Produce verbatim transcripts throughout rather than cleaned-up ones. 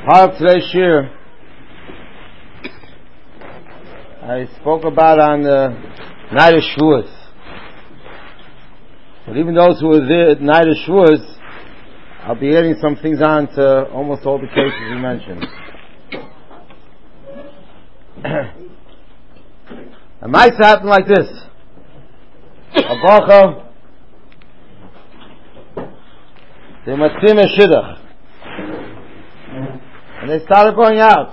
Part of today's shir I spoke about on the night of Shavuos. But even those who were there at night of Shavuos, I'll be adding some things on to almost all the cases we mentioned. It might happen like this. A bacha, they matzim a shidduch, and they started going out.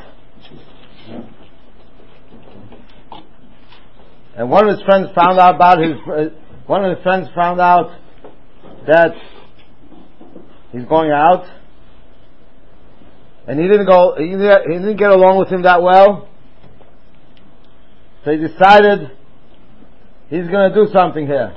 And one of his friends found out about his. Uh, one of his friends found out that he's going out, and he didn't go. He didn't, he didn't get along with him that well. So he decided he's going to do something here.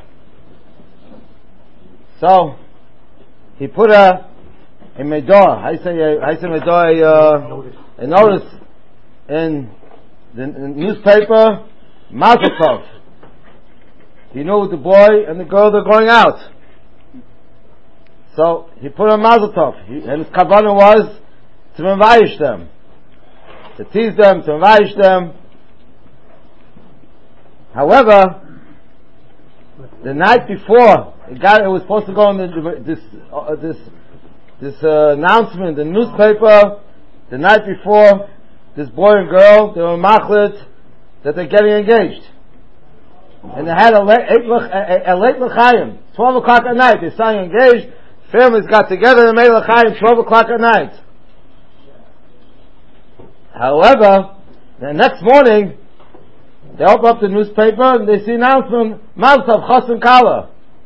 So he put a a medor. I say a, I say medor a, uh, a notice in the in newspaper. Mazel tov. He knew the boy and the girl they're going out. So he put a mazel tov. He, and his kavanah was to mevayish them, to tease them, to mevayish them. However, the night before it, got, it was supposed to go in the, this uh, this this uh, announcement in the newspaper. The night before, this boy and girl, they were machlit that they're getting engaged, and they had a late a, a, a late l'chaim, twelve o'clock at night. They're starting engaged. Families got together and made l'chaim twelve o'clock at night. However, the next morning they open up the newspaper and they see an announcement: Mazel tov, chas and kala.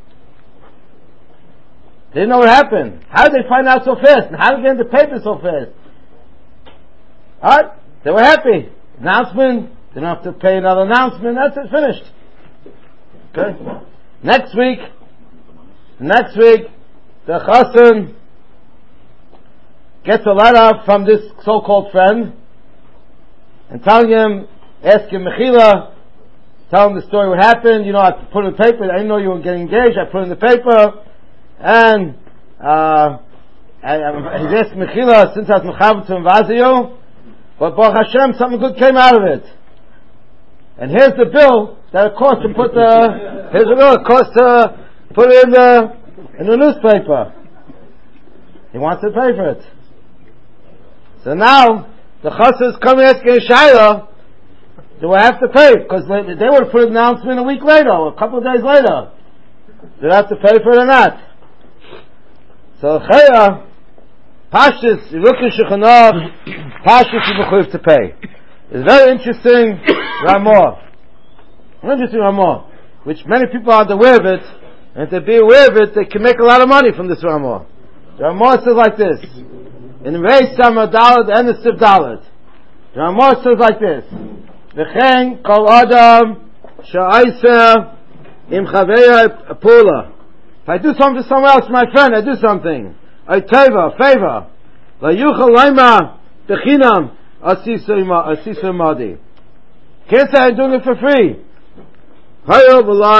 They didn't know what happened. How did they find out so fast? And how did they get in the paper so fast? Alright, they were happy. Announcement. They don't have to pay another announcement. That's it, finished. Okay. Next week, next week, the chassan gets a letter from this so-called friend and telling him, ask him mechila, tell him the story what happened. You know, I put it in the paper. I didn't know you were getting engaged. I put it in the paper, and uh, and he's asking mechila since I was mechaber to invaziyo, but Baruch Hashem, something good came out of it. And here's the bill that it costs to put the, here's the bill it costs to put it in the, in the newspaper. He wants to pay for it. So now, the chassid is coming asking Shayla, do I have to pay? Because they, they would have put an announcement a week later, or a couple of days later. Do I have to pay for it or not? So Chaya, Pashtus, you look in Shechanah, Pashtus you have to pay. It's very interesting Ramah. Interesting Ramah, which many people aren't aware of it, and if they be aware of it, they can make a lot of money from this Ramah. The Ramah says like this, in Rei Samar Dalet and the Siv Dalet. The Ramah says like this, V'chein kol adam she'aisa im chaveya pula. If I do something for someone else, my friend, I do something. I teva, favor. V'yuchal laima b'chinam. Asisa Madi. Can't say I'm doing it for free. I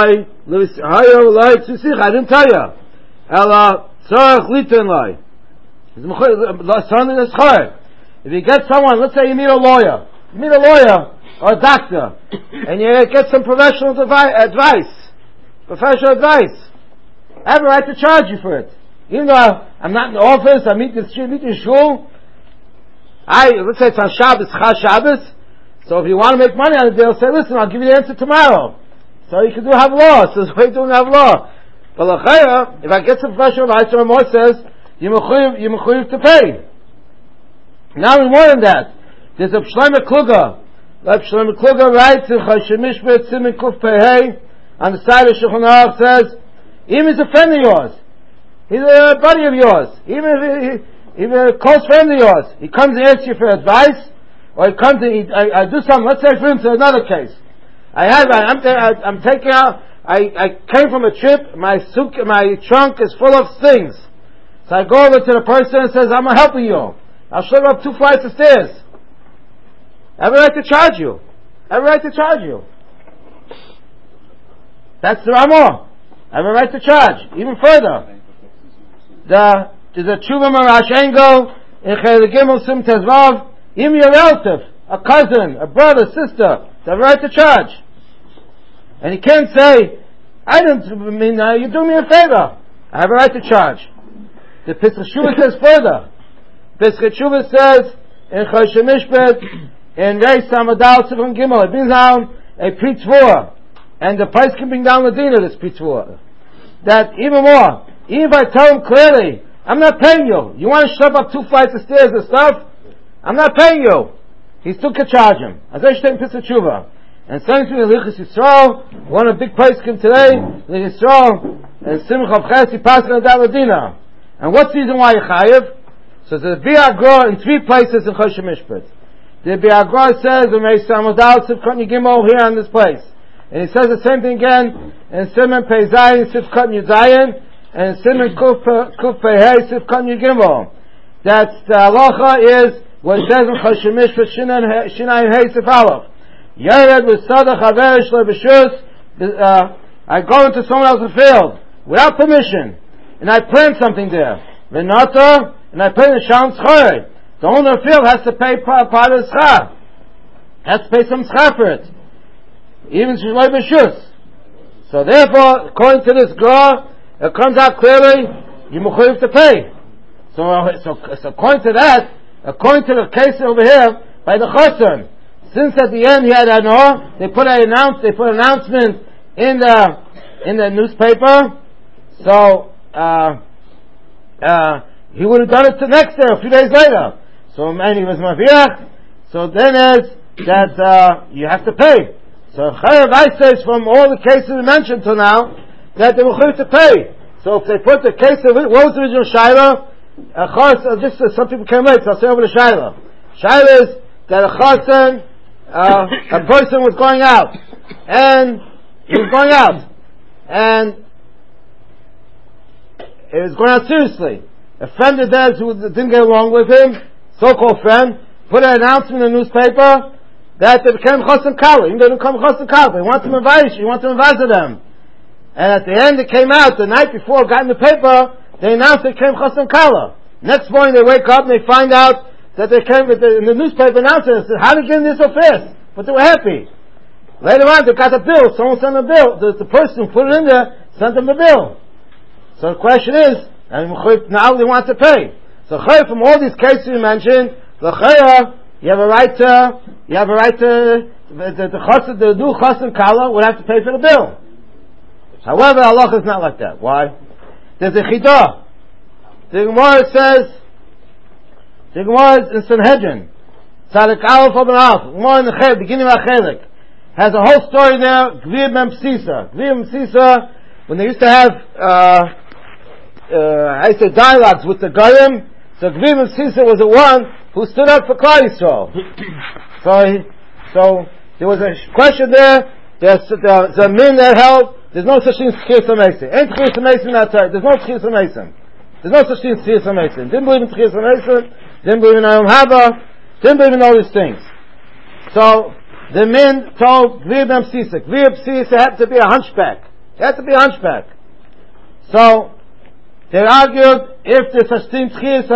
didn't tell you. Ella tzarach litin lai. If you get someone, let's say you meet a lawyer, you meet a lawyer or a doctor, and you get some professional advice, professional advice, I have a right to charge you for it. Even though I'm not in the office, I meet the street, meet the shul. I, let's say it's on Shabbos, Chaz Shabbos. So if you want to make money on it, they'll say, listen, I'll give you the answer tomorrow. So you can do Havlah. So why doing Havlah? But L'chaya, if I get some professional advice, the Ramah says, you mechuyev to pay. Now more than that, there's a Shlomo Kluger. Like Shlomo Kluger writes in Chashemishbet Simen Kuf Pehei, on the side of Shulchan Aruch says, even if he's a friend of yours, he's a buddy of yours, even if he, even a close friend of yours, he comes and asks you for advice, or he comes and he, I, I do something. Let's say, for instance, another case. I have, I, I'm, I, I'm taking out. I, I came from a trip. My suit, my trunk is full of things. So I go over to the person and says, "I'm helping you. I'll show you up two flights of stairs." I have a right to charge you. I have a right to charge you. That's the Ramah. I have a right to charge. Even further, the there's a Tshuva Marash angle in Chelik Gimel Sim Tezvav, even your relative, a cousin, a brother, sister, they have a right to charge. And he can't say, I didn't mean, uh, you do me a favor. I have a right to charge. The Pesach Shuvah says further. Pesach Shuvah says, in Choshe Mishpat, in Reis Samadal Sifon Gimel, it brings down a Pritzvur, and the price can bring down the din of this Pritzvur. That even more, even if I tell him clearly, I'm not paying you. You want to shove up two flights of stairs and stuff? I'm not paying you. He still can charge him. As I say in Pesach Shuvah. And same thing in Lichus Yisrael, one of the big price came today, Lichus Yisrael, and Simcha Ches, he passed on that Ladina. And what's the reason why you chayiv? So the Bi'agra in three places in Choshe Mishpat. The Bi'agra says, "V'mei Samadal Sivkot Yigimol," here on this place. And he says the same thing again in Simon Pei Zayin Sivkot Yudayin, and Simon Kuf Pei Hey Sivkot Yigimol. That the halacha is what it says in Choshe Mishpat Shinayin Hey Sif Aleph. Yered with Sadach Haver Shle B'Shus. I go into someone else's field without permission, and I plant something there. V'nata, and I pay the Shalom Tzchor. The owner of the field has to pay part, part of the schar. Has to pay some schar for it. Even Shloi B'Shus. So therefore, according to this law, it comes out clearly, you mechuyev to pay. So, so, so according to that, according to the case over here, by the Chosson, since at the end he had an or, they put an announce, they put an announcement in the, in the newspaper, so, uh, uh, he would have done it the next day, a few days later. So, and he was maviach. So then is that uh, you have to pay. So Chayav I says from all the cases we mentioned till now that they will have to pay. So if they put the case of it, what was the original shaila? Of course, uh, just uh, some people came late, so I'll say over the shaila. Shaila is that a chassan, uh, a person was going out, and he was going out, and he was going out seriously. A friend of theirs who didn't get along with him, so-called friend, put an announcement in the newspaper that they became chassan kala. Even though they become chassan kala, they want to invite, you want to invite them. And at the end, it came out the night before, got in the paper, they announced they came chassan kala. Next morning, they wake up and they find out that they came with the, in the newspaper announcement. They said, "How did you get in this so fast?" But they were happy. Later on, they got a bill. Someone sent a bill. The, the person who put it in there sent them the bill. So the question is, and now they want to pay. So from all these cases you mentioned, the you have a right to, you have a right to, the the chassan, the new chassan kala would have to pay for the bill. However, Allah is not like that. Why? There's a chidah. The Gemara says, the Gemara in Sanhedrin, Tzadik Aleph Oben Aleph, Gemara in the Chelek, beginning of Chelek, has a whole story there. Gvir Mem Sisa, Gvir Mem Sisa, when they used to have, uh, uh, I say dialogues with the Goyim, so Gvir Mem Sisa was the one who stood up for Klal Yisrael. so, he, so there was a question there. There's there's a min that held. There's no such thing as Tchias HaMesim. Ain't Tchias HaMesim that time. There's no Tchias HaMesim. There's no such thing as Tchias HaMesim. Didn't believe in Tchias HaMesim. Didn't believe in Ayom Haba. Didn't believe in all these things. So the min told Gvir Mem Sisa. Gvir Mem Sisa had to be a hunchback. He had to be a hunchback. So they argued if there's such thing Tchias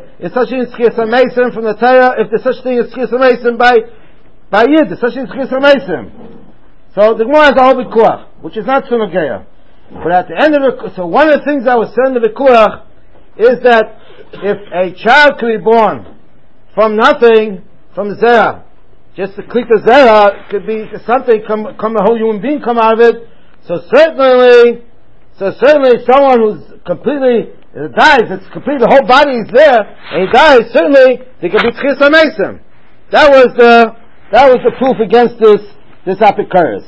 HaMesim from the Torah, if there's such thing as Tchias HaMesim by by Yid, there's such thing as Tchias HaMesim. So the Gemara has a whole Vikuach, which is not Sunageya. But at the end of the, so one of the things that was said in the Vikuach is that if a child could be born from nothing, from Zerah, just to click the Zerah, could be something, come, come a whole human being come out of it, so certainly, so certainly someone who's completely, uh, dies, it's completely, the whole body is there, and he dies, certainly, they could be Tchias HaMesim. That was the, that was the proof against this, this Apikoros.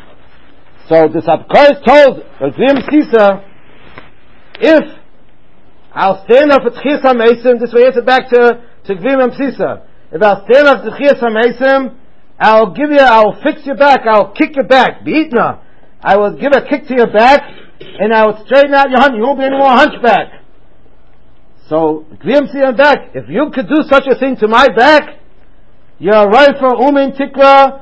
So this Apikoros told Gvir Mem Sisa, if I'll stand up for Tchias HaMesim, this way answer back to, to Gvir Mem Sisa, if I'll stand up for Tchias HaMesim, I'll give you, I'll fix your back, I'll kick your back, Beitna. I will give a kick to your back, and I will straighten out your hunch, you won't be any more hunchback. So, Gvir Mem Sisa back, if you could do such a thing to my back, you're right for Umin Tikra,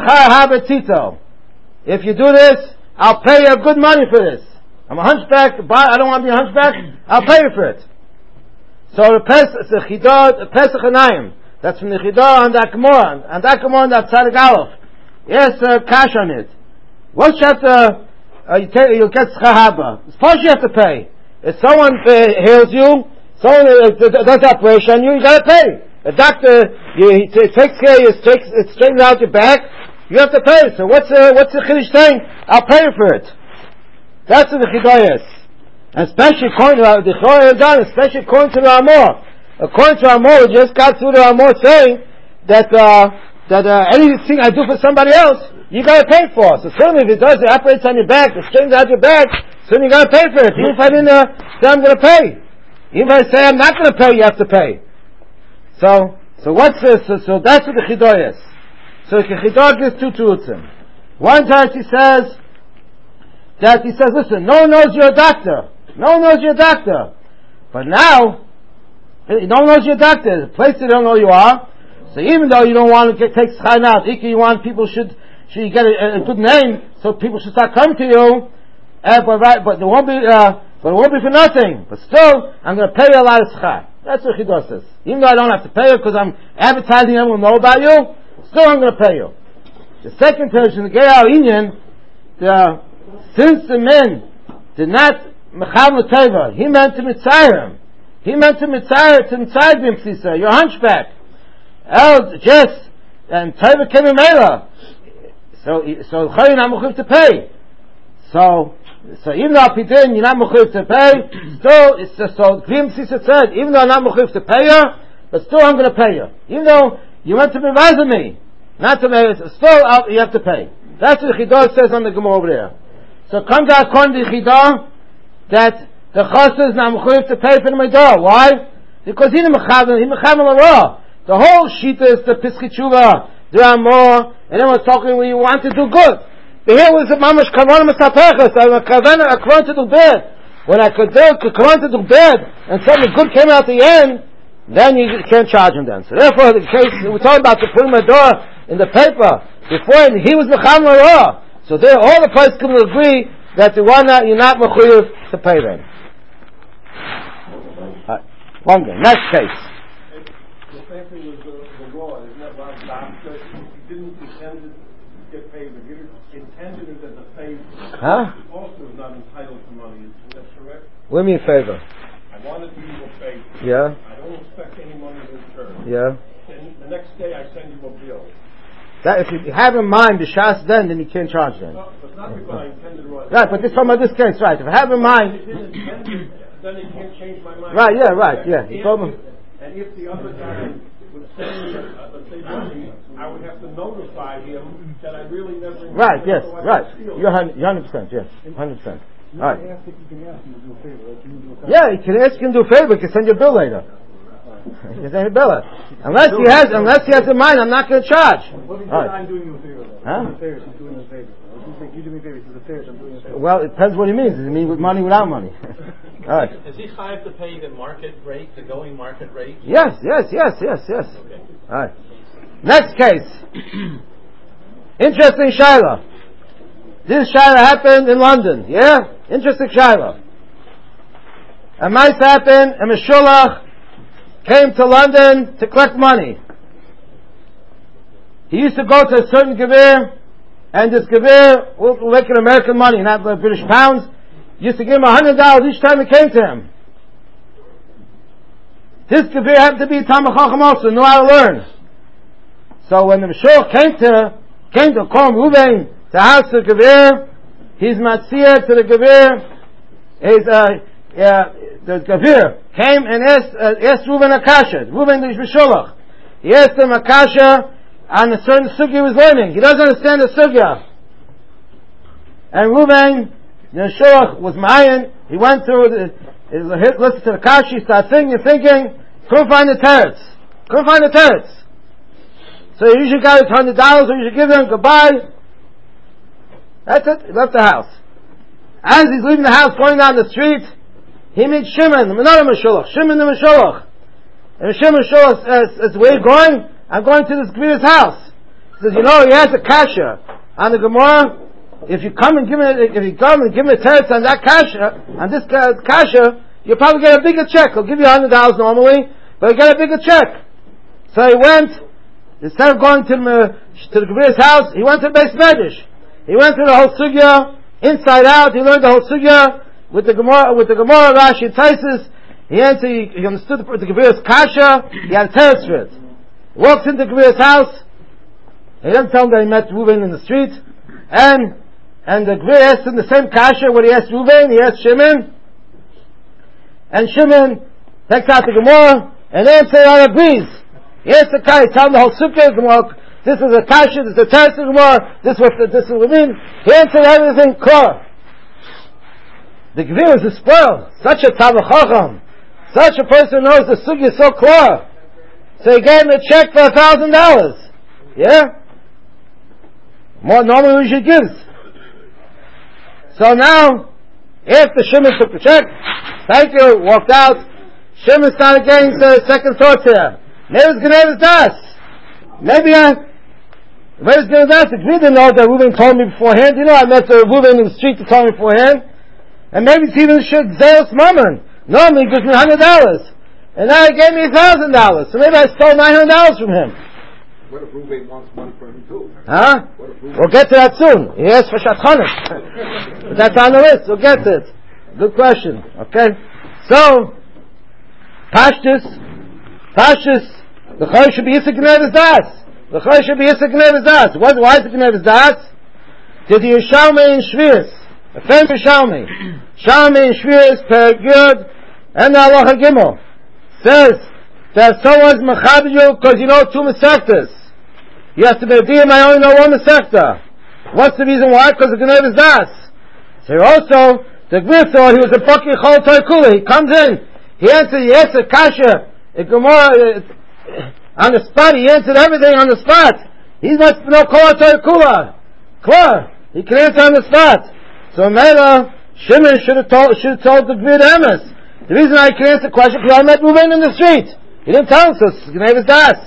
if you do this, I'll pay you good money for this. I'm a hunchback, I don't want to be a hunchback, I'll pay you for it. So the Pesach, the Chidah, the Pesach Anayim. That's from the Chidah and the Akamor, and the Akamor and the Tzadik Aleph. Yes, uh, cash on it. What you have to, uh, you take, you'll get schahaba. Suppose you have to pay. If someone uh, heals you, someone uh, does the operation on you, you gotta pay. A doctor, you, he t- takes care of you, takes, it straightens out your back, you have to pay. So what's the, what's the Chiddush saying? I'll pay for it. That's what the Chidah is. And especially according to the Chidah done, especially according to the Amor. According to Amor, we just got through the Amor saying that, uh, that, uh, anything I do for somebody else, you gotta pay for. So certainly if it does, it operates on your back, it straightens out your back, certainly you gotta pay for it. Even if I didn't, uh, say I'm gonna pay. Even if I say I'm not gonna pay, you have to pay. So, so what's this? So, so that's what the Chidah is. So the Chidah gives two turutzim. One time he says, that he says, listen, no one knows you're a doctor. No one knows you're a doctor. But now, no one knows you're a doctor. The place they don't know you are. So even though you don't want to get, take schayim out, you want people should, should you get a, a good name, so people should start coming to you, uh, but right, but there won't be, uh, but it won't be for nothing. But still, I'm going to pay you a lot of schar. That's what Chidah says. Even though I don't have to pay you because I'm advertising, everyone will know about you, still I'm going to pay you. The second person, the Geyal Inyan, the, since the men did not mechav l'teva, he meant to mitzayim. He meant to mitzayim, to mitzayim him, Sisa, your hunchback. El, just, and teva came in Mela. So, so, Chayin not mechuv to pay. So, so even though if he didn't, you're not mechuv to pay, still, it's just, so, Kvim Sisa said, even though I'm not mechuv to pay you, but still I'm going to pay you. Even though you went to revise me, not to pay, still I'll, you have to pay. That's what the Chidah says on the Gemara over there. So it comes out according to the Chidah that the Chassid is not mechuyev to pay for the Midah. Why? Because he mechav he mechav l'ra. The whole shita is the Piskei Tshuva, the Amor, and everyone's talking when you want to do good. But here was a mamash kavan masapechas. I'm a kavan a kavan to do bad. When I could do kavan to do bad, and something good came out at the end, then you can't charge him then. So therefore, the case we're talking about the putting Midah in the paper before he was mechav l'ra. So there, all the places can agree that the one that you're not mechuyev to pay them. Right. One game. Next case. The same thing with the, the law. Isn't that why doctor he didn't intend to get paid, but he intended it as a favor. Huh? He also is not entitled to money. Is that correct? What do you mean favor? I wanted to do you a favor. Yeah. I don't expect any money in return. Yeah. And the next day I send you a bill. That if you have in mind the shas then, then you can't charge them. No, but not because I intended to write. Right, but this from this case, right? If I have in mind, then he can't change my mind. right? Yeah, right. Yeah, he told me. And if the other guy would send me, uh, let's say money, I would have to notify him that I really never. Right. Yes. Right. You're hundred percent. Yes. Hundred percent. All right. Yeah, he can ask him to do a favor. He can send you a bill later. He can send you a bill. Unless he has, unless he has in mind, I'm not going to charge. What if he says Right. I'm doing you a favor? Huh? He's doing a favor. If you do me a favor, he says a favor, I'm doing you a favor. Well, it depends what he means. Does he mean with money, without money? All right. Is he chayav to pay the market rate, the going market rate? Yes, yes, yes, yes, yes. Okay. All right. Next case. Interesting shaila. This shaila happened in London. Yeah? Interesting shaila. A mice happened, a Meshulach came to London to collect money. He used to go to a certain gevir, and this gevir, we'll make it American money, not British pounds, used to give him a hundred dollars each time he came to him. This gevir happened to be a Talmid Chacham also, knew how to learn. So when the Meshulach came to, came to Korm Ruvain, to house the gevir, he's matzia to the gevir, he's, uh, uh, the gevir came and asked, uh, asked Reuven Akasha, Reuven the Meshulach. He asked him Akasha on a certain sugya he was learning. He doesn't understand the sugya. And Reuven, the Meshulach, was ma'ayin. He went through the, he listened to the Akasha, he started thinking and thinking, couldn't find the teretz. Couldn't find the teretz. So he usually got his hundred dollars, so you should give him goodbye. That's it. He left the house. As he's leaving the house, going down the street, he meets Shimon, another Meshulach, Shimon the Meshulach. And Shimon Meshulach says, where are you going? I'm going to this Gvir's house. He says, you know, he has a kasha on the Gemara. If you come and give me, if you come and give me a teretz on that kasha, on this kasha, you'll probably get a bigger check. He'll give you a hundred dollars normally, but you'll get a bigger check. So he went, instead of going to the, to the Gvir's house, he went to the Beis Medrash. He went through the whole sugya, inside out. He learned the whole sugya with the Gemara, with the Gemara, Rashi, and Taisus. He answered, he, he understood the, the Gvir's kasha. He had a teretz for it. He walks into the Gvir's house. He doesn't tell him that he met Reuven in the street. And, and the Gvir asked him the same kasha what he asked Reuven. He asked Shimon. And Shimon takes out the Gemara and answers on agrees. He asked the guy, he tells him the whole sukkah, Gemara, this is a kasha, this is a teretz Gemara, this is what this is what it means. He answered everything clear. The Gvir is a spoil. Such a Talmid Chacham. Such a person knows the sukkah is so clear. So he gave him a check for a thousand dollars. Yeah? More normally we should give. So now, after Shimon took the check, thank you, walked out, Shimon started getting the second thoughts here. Maybe it's Gnevis Das. Maybe I, maybe it's Gnevis Das. If we didn't know that Reuven told me beforehand, you know, I met the Reuven in the street to tell me beforehand, and maybe it's even Zeus Mammon. Normally he gives me a hundred dollars. And now he gave me a thousand dollars. So maybe I stole nine hundred dollars from him. What if Reuven wants one for him too? Huh? We'll get to that soon. He asked for Shatchanis. But that's on the list. We'll get to it. Good question. Okay? So, Pashtus, Pashtus, the Choy should be Yisik Gnevis Das. The Choy should be Yisik Gnevis Das. Why is it Gnevis Das? Did the Yishalmi in Shvius, a famous Yishalmi, Yishalmi in Shvius, Perigud, and the Halacha Gimel, says that someone's Mechabed you because you know two Masechtas. You have to be a Diyam, I only know one Masechta. What's the reason why? Because of Gnevis Das. So also, the Gvir thought he was a Baki Chol Toy. He comes in, he answers, he answered Kasha, a Gemara, on the spot, he answered everything on the spot. He must know Kol Toy Kula. Klar, he can answer on the spot. So Mela, Shimon should have told, should have told the Gvir Emes. The reason I can answer the question, because I met Reuven in the street. He didn't tell us, so it's Gnevis Das.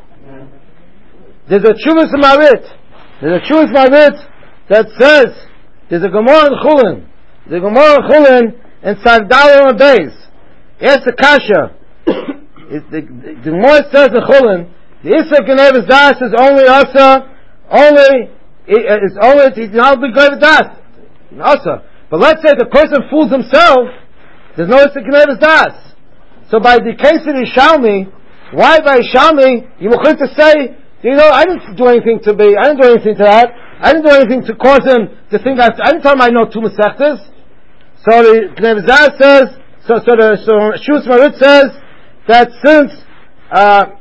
There's a Chuvas Marit. There's a Chuvas Marit that says, there's a Gemara in Chulin. There's a Gemara in Chulin in Sagdal and Beis. Ask the Kasha. the, the, the Gemara says in Chulin, the Issa Gnevis Das is only Asa, only, it's only, it's not be Gnevis Das. Asa. But let's say the person fools himself, there's no Issa Gnevis Das. So by the case of Yishalmi, why by Yishalmi, you will to say, you know, I didn't do anything to be, I didn't do anything to that, I didn't do anything to cause him to think that, I didn't tell him I know two Masechtas. So the Gnevis Das says, so, so the, so Shus Marit says, that since, uh,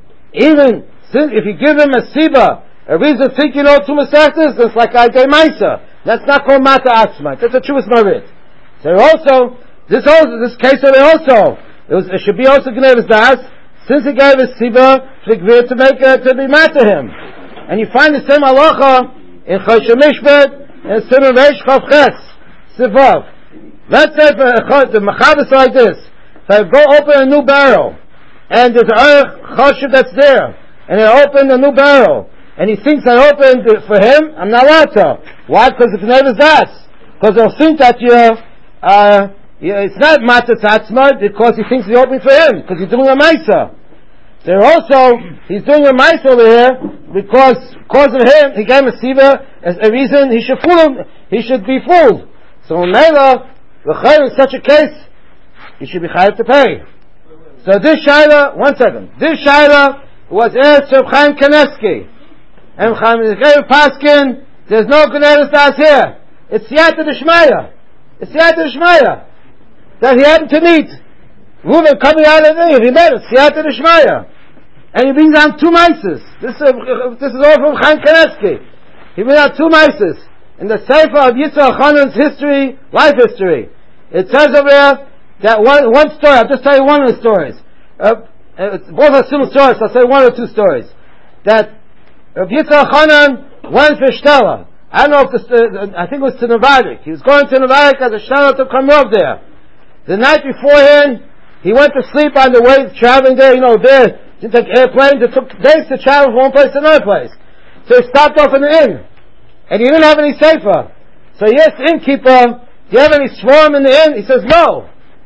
even, since, if you give him a Siba, a reason to think you know two Masechtas, it's like I day Maisa. That's not called Mata Atzma. That's a Shus Marit. So also, this also, this case of it also, it was, it should be also Gnevis Das, since he gave a Siba to Gvir to make, uh, to be mad to him. And you find the same halacha in Choshe Mishpat and Simon Reish Chav Ches, Sivav. Let's say for uh, the Machabes like this. So I go open a new barrel, and there's a Erech Choshev that's there, and I open a new barrel, and he thinks I opened it for him, I'm not allowed to. Why? Because it's Gnevis Das. Because they'll think that you're, uh, Yeah, it's not Matzah Tatzma because he thinks he's opening for him, because he's doing a Maisa. There also, he's doing a Maisa over here because, because of him, he gave him a Siva as a reason he should fool him, he should be fooled. So in Mela, the Chayyim in such a case, he should be Chayyim to pay. So this Shaila, one second, this Shaila was asked of Chaim Kaneski. And Chaim Paskin, there's no Gnevis Das here. It's Siyata D'Shmaya. It's Siyata D'Shmaya. That he happened to meet Reuven coming out of there, he met it, Siyata D'Shmaya. And he brings down two mices. This, uh, this is all from Chaim Kaneski. He brings out two mices. In the Sefer of Yitzhak Hanan's history, life history, it says over there that one, one story, I'll just tell you one of the stories. Uh, uh, both are similar stories, so I'll say one or two stories. That Rav Yitzhak Hanan went for Shtela. I don't know if this, uh, I think it was to Novadik. He was going to Novadik as a Shtela to come up there. The night beforehand, he went to sleep on the way traveling there, you know, there, didn't take airplanes, it took days to travel from one place to another place. So he stopped off in the inn. And he didn't have any sefer. So he asked the innkeeper, do you have any swarm in the inn? He says, no.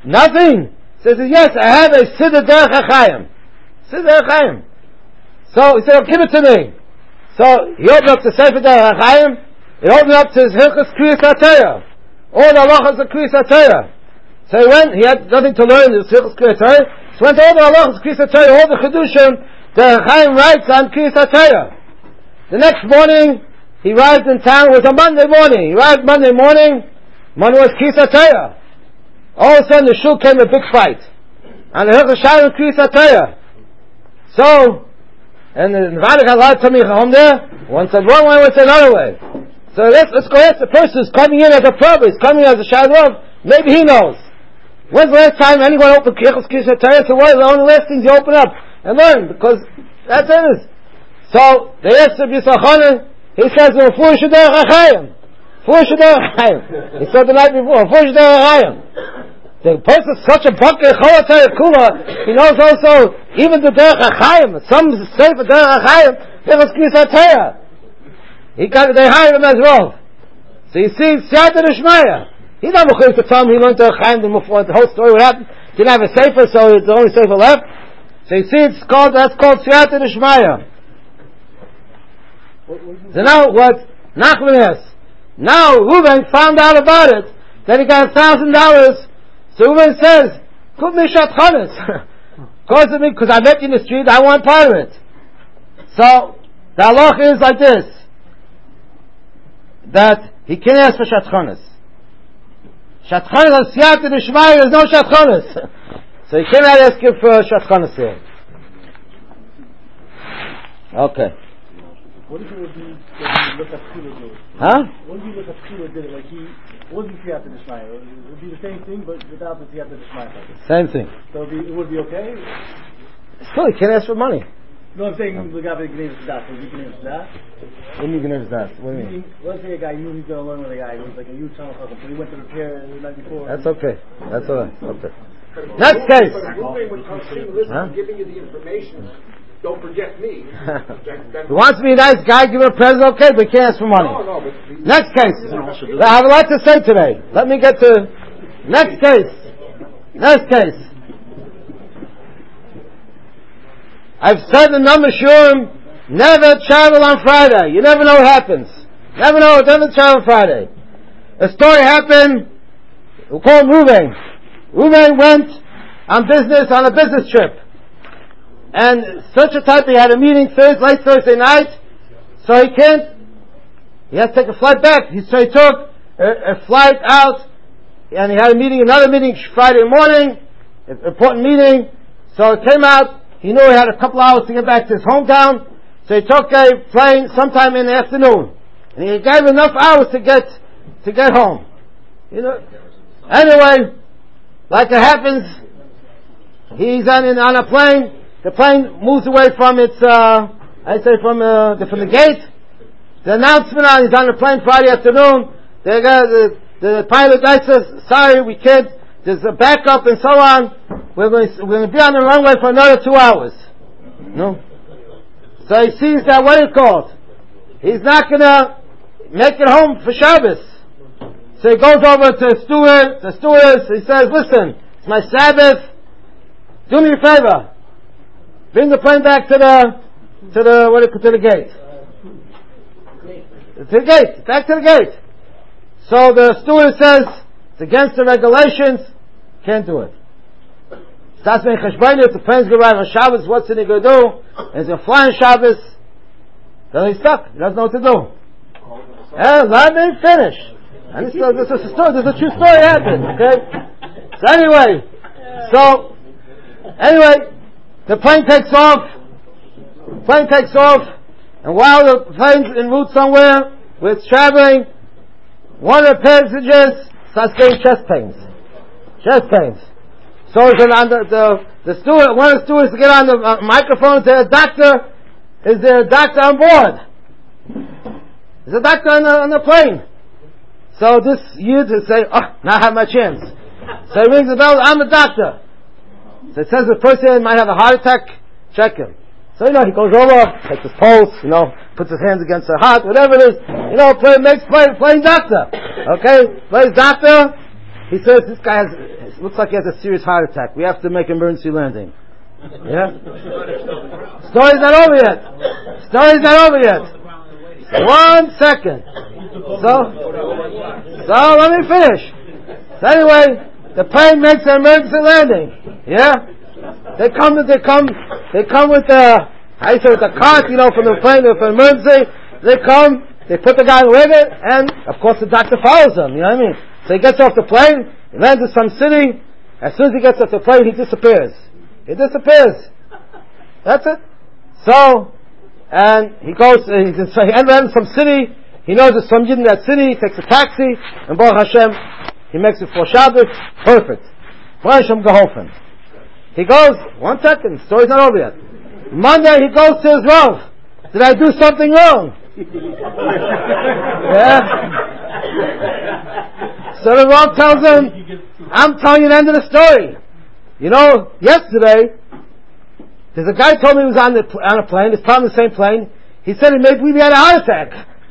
Nothing? So he says, yes, I have a Siddur Derech HaChaim. Siddur Derech HaChaim. So he said, oh, give it to me. So he opened up the Sefer Derech HaChaim. It opened up to his Hilchos Kriyas HaTorah. All the halachas of Kriyas HaTorah. So he went, he had nothing to learn, his Hilchos Kriyas HaTorah. So he went to all the halachas of Kriyas HaTorah, all the Chedushim, Derech HaChaim writes on Kriyas HaTorah. The next morning, he arrived in town. It was a Monday morning. He arrived Monday morning. Monday was Kriyas HaTorah. All of a sudden, the shul came a big fight. And the Hilchos Shabbos Kriyas HaTorah. So, and the Nevada got a lot of Tamich home there. One said one way, one said another way. So let's, let's go ask the person who's coming in as a prophet, he's coming as a Shadow. Maybe he knows. When's the last time anyone opened Hilchos Kriyas HaTorah? So what are the only last things you open up and learn? Because that's it. So, they asked Rabbi Yisrael Chanan, he says, Fuhr Shadar HaChaim. Fuhr Shadar HaChaim. He said the night before, Fuhr Shadar HaChaim. The person is such a bucket, Cholatay Kula, he knows also, even the Derech HaChaim, some say for Derech HaChaim, Hilchos Kriyas HaTorah. He got, they hired him as well. So you see, Siyata D'Shmaya. He's not going to tell him he learned Derech HaChaim before the whole story, what happened. Didn't have a Sefer, so it's the only Sefer left. So you see, it's called, that's called Siyata D'Shmaya. So now what Nachman has, now Reuben found out about it, that he got a thousand dollars. So Reuben says, put me Shatchanis. Cause of me, because I met you in the street, I want part of it. So, the halach is like this, that he can't ask for Shatchanis. Shatchanis on Siyata D'Shmaya, there's no Shatchanis. So he cannot ask him for Shatchanis here. Okay. What if it would be that he looked at Tefillah? Huh? What if he looked at Tefillah did it? Like he wasn't Siyata D'Shmaya. It would be the same thing, but without the Siyata D'Shmaya. Same thing. So it would be, it would be okay? Still, he can't ask for money. No, I'm saying the guy that can name that. So he can name that. When you can name that? What do you mean? Let's say a guy knew he was going to learn with a guy who was like a huge channel so he went to repair the night before. That's okay. That's all right. Okay. Next case. Huh? Giving you the information. Don't forget me. He wants to be a nice guy, give him a present, okay, but he can't ask for money. No, no, but next case. I have a lot to say today. Let me get to next case. Next case. I've said the number shurim, never travel on Friday. You never know what happens. Never know, never travel on Friday. A story happened, we call him Reuven. Reuven went on business, on a business trip. And such a type, he had a meeting Thursday, late Thursday night, so he can't, he had to take a flight back. He, so he took a, a flight out, and he had a meeting, another meeting Friday morning, an important meeting, so it came out, he knew he had a couple hours to get back to his hometown, so he took a plane sometime in the afternoon. And he gave enough hours to get, to get home. You know, anyway, like it happens, he's on, in, on a plane, the plane moves away from its, uh, I say from, uh, the, from the gate. The announcement on, he's on the plane Friday afternoon. They got, the, the pilot guy says, sorry, we can't, there's a backup and so on. We're going, to, we're going to be on the runway for another two hours. No? So he sees that, what it's called. He's not going to make it home for Shabbos. So he goes over to the steward, the stewardess, he says, listen, it's my Sabbath, do me a favor. Bring the plane back to the, to the, what do you, to the gate. To the gate, back to the gate. So the steward says, it's against the regulations, can't do it. Starts making cheshbon, if the plane's going to arrive on Shabbos, what's he going to do? And he's going to fly on Shabbos. Then he's stuck, he doesn't know what to do. Yeah, let me finish. And this, uh, this is a story, this is a true story happened, okay? So anyway, so, anyway, the plane takes off, the plane takes off, and while the plane's en route somewhere, where it's traveling, one of the passengers starts getting chest pains. Chest pains. So he's on the, the, the steward, one of the stewards to get on the uh, microphone and say, doctor, is there a doctor on board? There's a doctor on the, on the plane. So this youth will say, oh, now I have my chance. So he rings the bell, I'm the doctor. So it says the person might have a heart attack, check him. So, you know, he goes over, takes his pulse, you know, puts his hands against the heart, whatever it is, you know, play, makes play, playing doctor. Okay? Plays doctor. He says this guy has looks like he has a serious heart attack. We have to make emergency landing. Yeah? Story's not over yet. Story's not over yet. One second. So, so let me finish. So anyway, the plane makes an emergency landing. Yeah? They come, they come, they come with the, I say with the cart, you know, from the plane, for emergency. They come, they put the guy with it, and of course the doctor follows him, you know what I mean? So he gets off the plane, he lands in some city, as soon as he gets off the plane, he disappears. He disappears. That's it. So, and he goes, uh, he's in, so he lands in some city, he knows there's some Yid in that city, he takes a taxi, and Baruch Hashem, he makes it for Shabbos, perfect. Baruch Hashem geholfen. He goes, one second, the story's not over yet. Monday he goes to his Rav. Did I do something wrong? Yeah? So the Rav tells him, I'm telling you the end of the story. You know, yesterday, there's a guy told me he was on the on a plane, it's probably the same plane. He said he made believe he had a heart attack.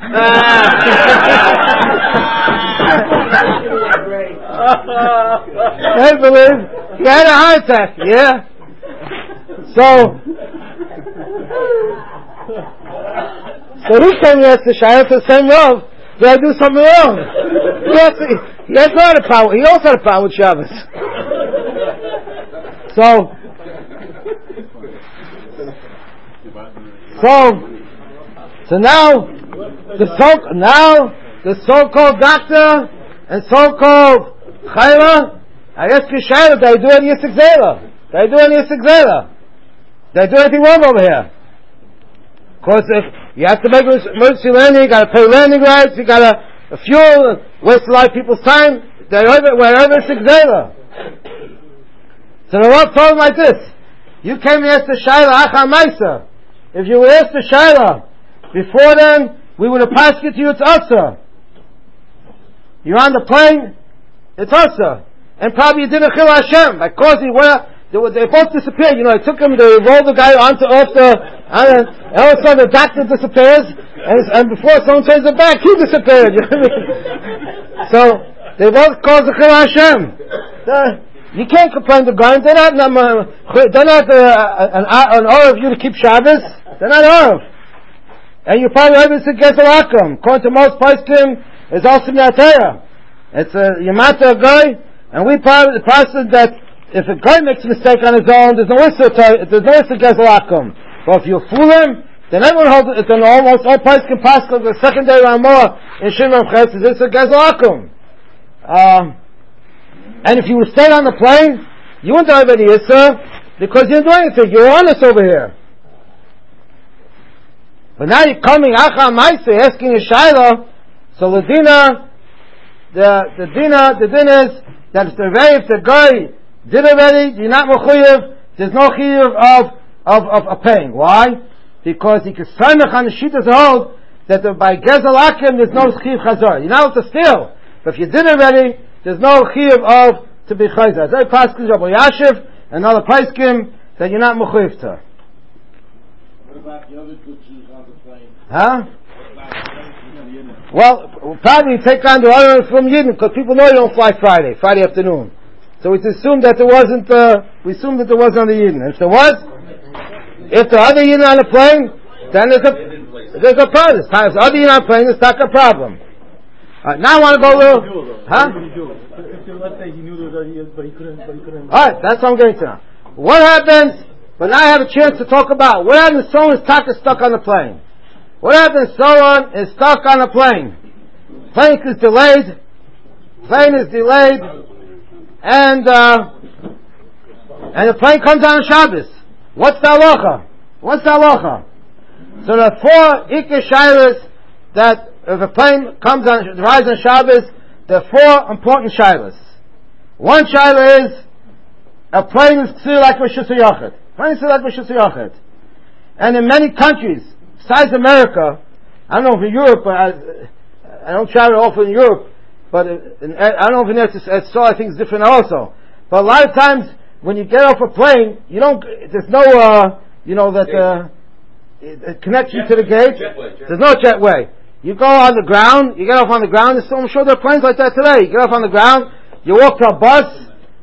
I believe he had a heart attack, yeah? So, so he came here to Shia to the same Rav. Did I do something wrong? He has, to, he has not a problem. He also had a problem with Shabbos. So, so, so now, the so now the so-called doctor and so-called chayla, I ask you, Shia, did I do any Yisik Zera? Did I do any Yisik Zera? Did I do anything wrong over here? Because if you have to make emergency landing, you got to pay landing rights, you got to fuel, waste a lot of people's time. Wherever it's Xera. So the Rav told him like this: you came here to Shaila Acha Maisa. If you were asked to Shaila before then, we would have passed it to you. It's Asa. You're on the plane. It's Asa, and probably you did a Chil Hashem by causing where. They, they both disappeared. You know, they took him, they rolled the guy onto off the, and all of a sudden the doctor disappears, and, and before someone turns it back, he disappeared. You know what I mean? So, they both caused the Chil Hashem. The, you can't complain to God. They're not, they're not uh, an, an order of you to keep Shabbos. They're not order. And you probably heard this at Gezalakim. According to most poskim, it's also Natera. It's a Yamata guy, and we probably, the person that, if a guy makes a mistake on his own, there's no issue, there's no issue Gezalakim. But if you fool him, then everyone holds it, and almost all places can pass the second day Ramah in Shimon Ches is issue Gezalakim. Um, and if you would stay on the plane, you wouldn't have any issue, because you didn't do anything, you're honest over here. But now you're coming, Acha Maisa, asking a Shaila, so the Dina, the, the Dina, the Din is, that if the, if the guy did already, you're not mechuyev, there's no chiyuv of, of, of, of paying. Why? Because he can sign on the sheet as a whole, that the, by Gezel Akim, there's no chiyuv chazor. You're not able to steal. But if you did already, there's no chiyuv of, to be chayzah. Zay paskin Rabbi Yashiv, another paskin, that you're not mechuyev to. What about the other tutsis on the plane? Huh? Well, probably take on the other from Yidden, because people know you don't fly Friday, Friday afternoon. So we assumed that there wasn't, uh, we assumed that there wasn't on the Yidden. If there was, if the other Yidden on the plane, then there's a, there's a problem. If the other Yidden on the plane, it's not a problem. Alright, now I want to go a little, huh? Let's say he knew there was other Yidden, but he couldn't, but he couldn't. Alright, that's what I'm getting to now. What happens, but now I have a chance to talk about, what happens if someone's stuck on the plane? What happens if someone is stuck on a plane? Plane is delayed, plane is delayed, and uh, and the plane comes on Shabbos. What's the halacha? What's the halacha? So there are four ikar shaylas that if a plane comes on, arrives on Shabbos, there are four important shaylas. One shayla is a plane is considered like Rishus Yachid. Plane is considered like Rishus Yachid. And in many countries, besides America, I don't know if in Europe, but I, I don't travel often in Europe, but in, I don't know if in Eretz so I think it's different also. But a lot of times, when you get off a plane, you don't, there's no, uh, you know, that, uh, it, it connects you to the gate. Jetway, jet. There's no jetway. You go on the ground, you get off on the ground, I'm sure there are planes like that today. You get off on the ground, you walk to a bus,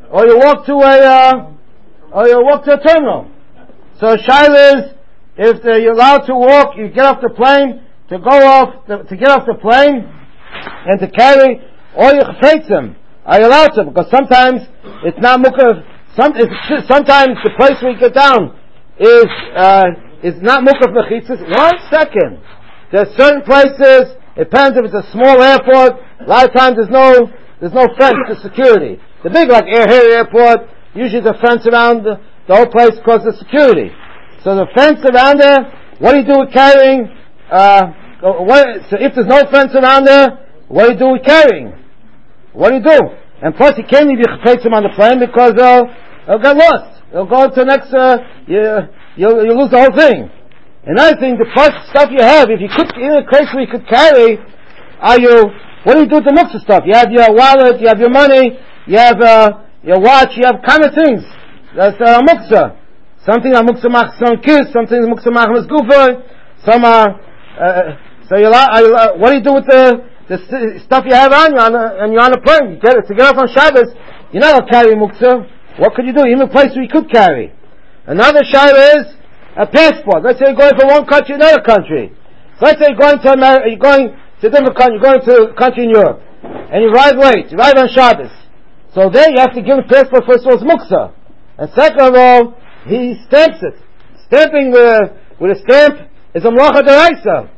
or you walk to a, uh, or you walk to a terminal. So Shaila is, if the, you're allowed to walk, you get off the plane, to go off, the, to get off the plane, and to carry all your chafetzim. Are you allowed to? Because sometimes it's not mukaf, some, it's, sometimes the place where you get down is, uh, is not mukaf mechitzas. One second. There are certain places, it depends if it's a small airport, a lot of times there's no, there's no fence to security. The big, like Air Harrier Airport, usually there's a fence around the, the whole place because of security. So the fence around there, what do you do with carrying, uh, what, so if there's no fence around there, what do you do with carrying? What do you do? And plus you can't leave your chafetzim on the plane because they'll, they'll get lost. They'll go to the next, uh, you, you'll, you'll lose the whole thing. Another thing, the plus stuff you have, if you could, in a case where you could carry, are you, what do you do with the muktzah stuff? You have your wallet, you have your money, you have, uh, your watch, you have kind of things. That's, uh, muktzah. Something are muktzah mach some kids, something is muktzah mach masgufa, some are, uh, so you, uh, what do you do with the, the stuff you have on you, on a, and you're on a plane? You get it, to get off on Shabbos, you're not going to carry muktzah. What could you do? Even a place where you could carry. Another shayla is a passport. Let's say you're going from one country to another country. So let's say you're going to America, you're going to a different country, you're going to a country in Europe, and you arrive late, you arrive on Shabbos. So there you have to give a passport first of all, it's muktzah. And second of all, he stamps it. Stamping uh, with a stamp is a melacha d'oraisa.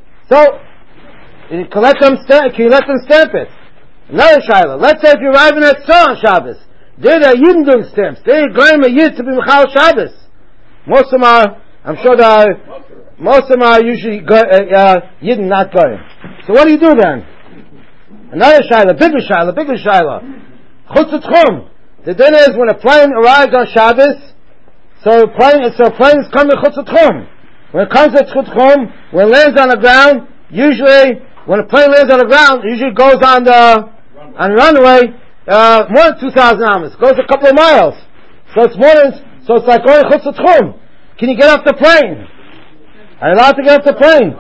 So, you can let them stamp, can you let them stamp it? Another shayla. Let's say if you're arriving at Tzor on Shabbos, there are Yidden doing stamps. They're going a Yid to be Mechal Shabbos. Most of them are, I'm sure there are, most of them are usually go, uh, uh, Yidden not going. So what do you do then? Another shayla, bigger shayla, bigger shayla. Chutz Tchum. The din is when a plane arrives on Shabbos, so a plane, so a plane is coming to Chutz Tchum. When it comes to Chutz Tchum, when it lands on the ground, usually, when a plane lands on the ground, it usually goes on the, on the runway, uh, more than two thousand amas. It goes a couple of miles. So it's more than, so it's like going Chutz Tchum. Can you get off the plane? Are you allowed to get off the plane?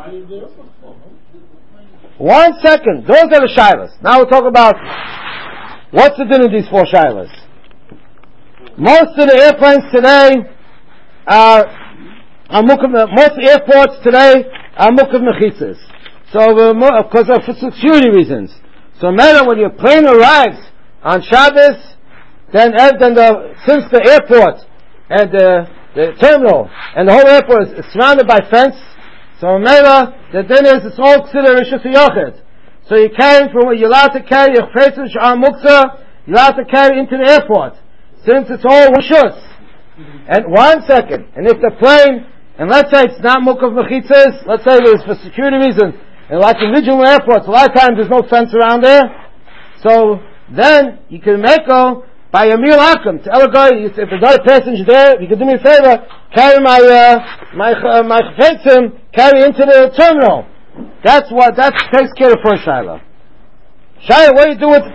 One second. Those are the shilas. Now we'll talk about what's the din of these four shilas. Most of the airplanes today are, are mukav, most airports today are mukav mechitzas. So, because of security reasons. So, matter when your plane arrives on Shabbos, then, then the, since the airport and the, the terminal and the whole airport is, is surrounded by fence, so matter the din is it's all considered rishus yochid. So you carry from you're allowed to carry your chafetzim sh'al muktzah, you're allowed to carry into the airport, since it's all rishus. And one second, and if the plane, and let's say it's not mukav mechitzas, let's say it's for security reasons. And like in regional airports, a lot of times there's no fence around there. So then you can make go by a meal akum to other guy. If there's not a passenger there, you can do me a favor, carry my uh, my uh, my chafetzim, carry into the terminal. That's what that takes care of first shayla. Shayla, what do you do with?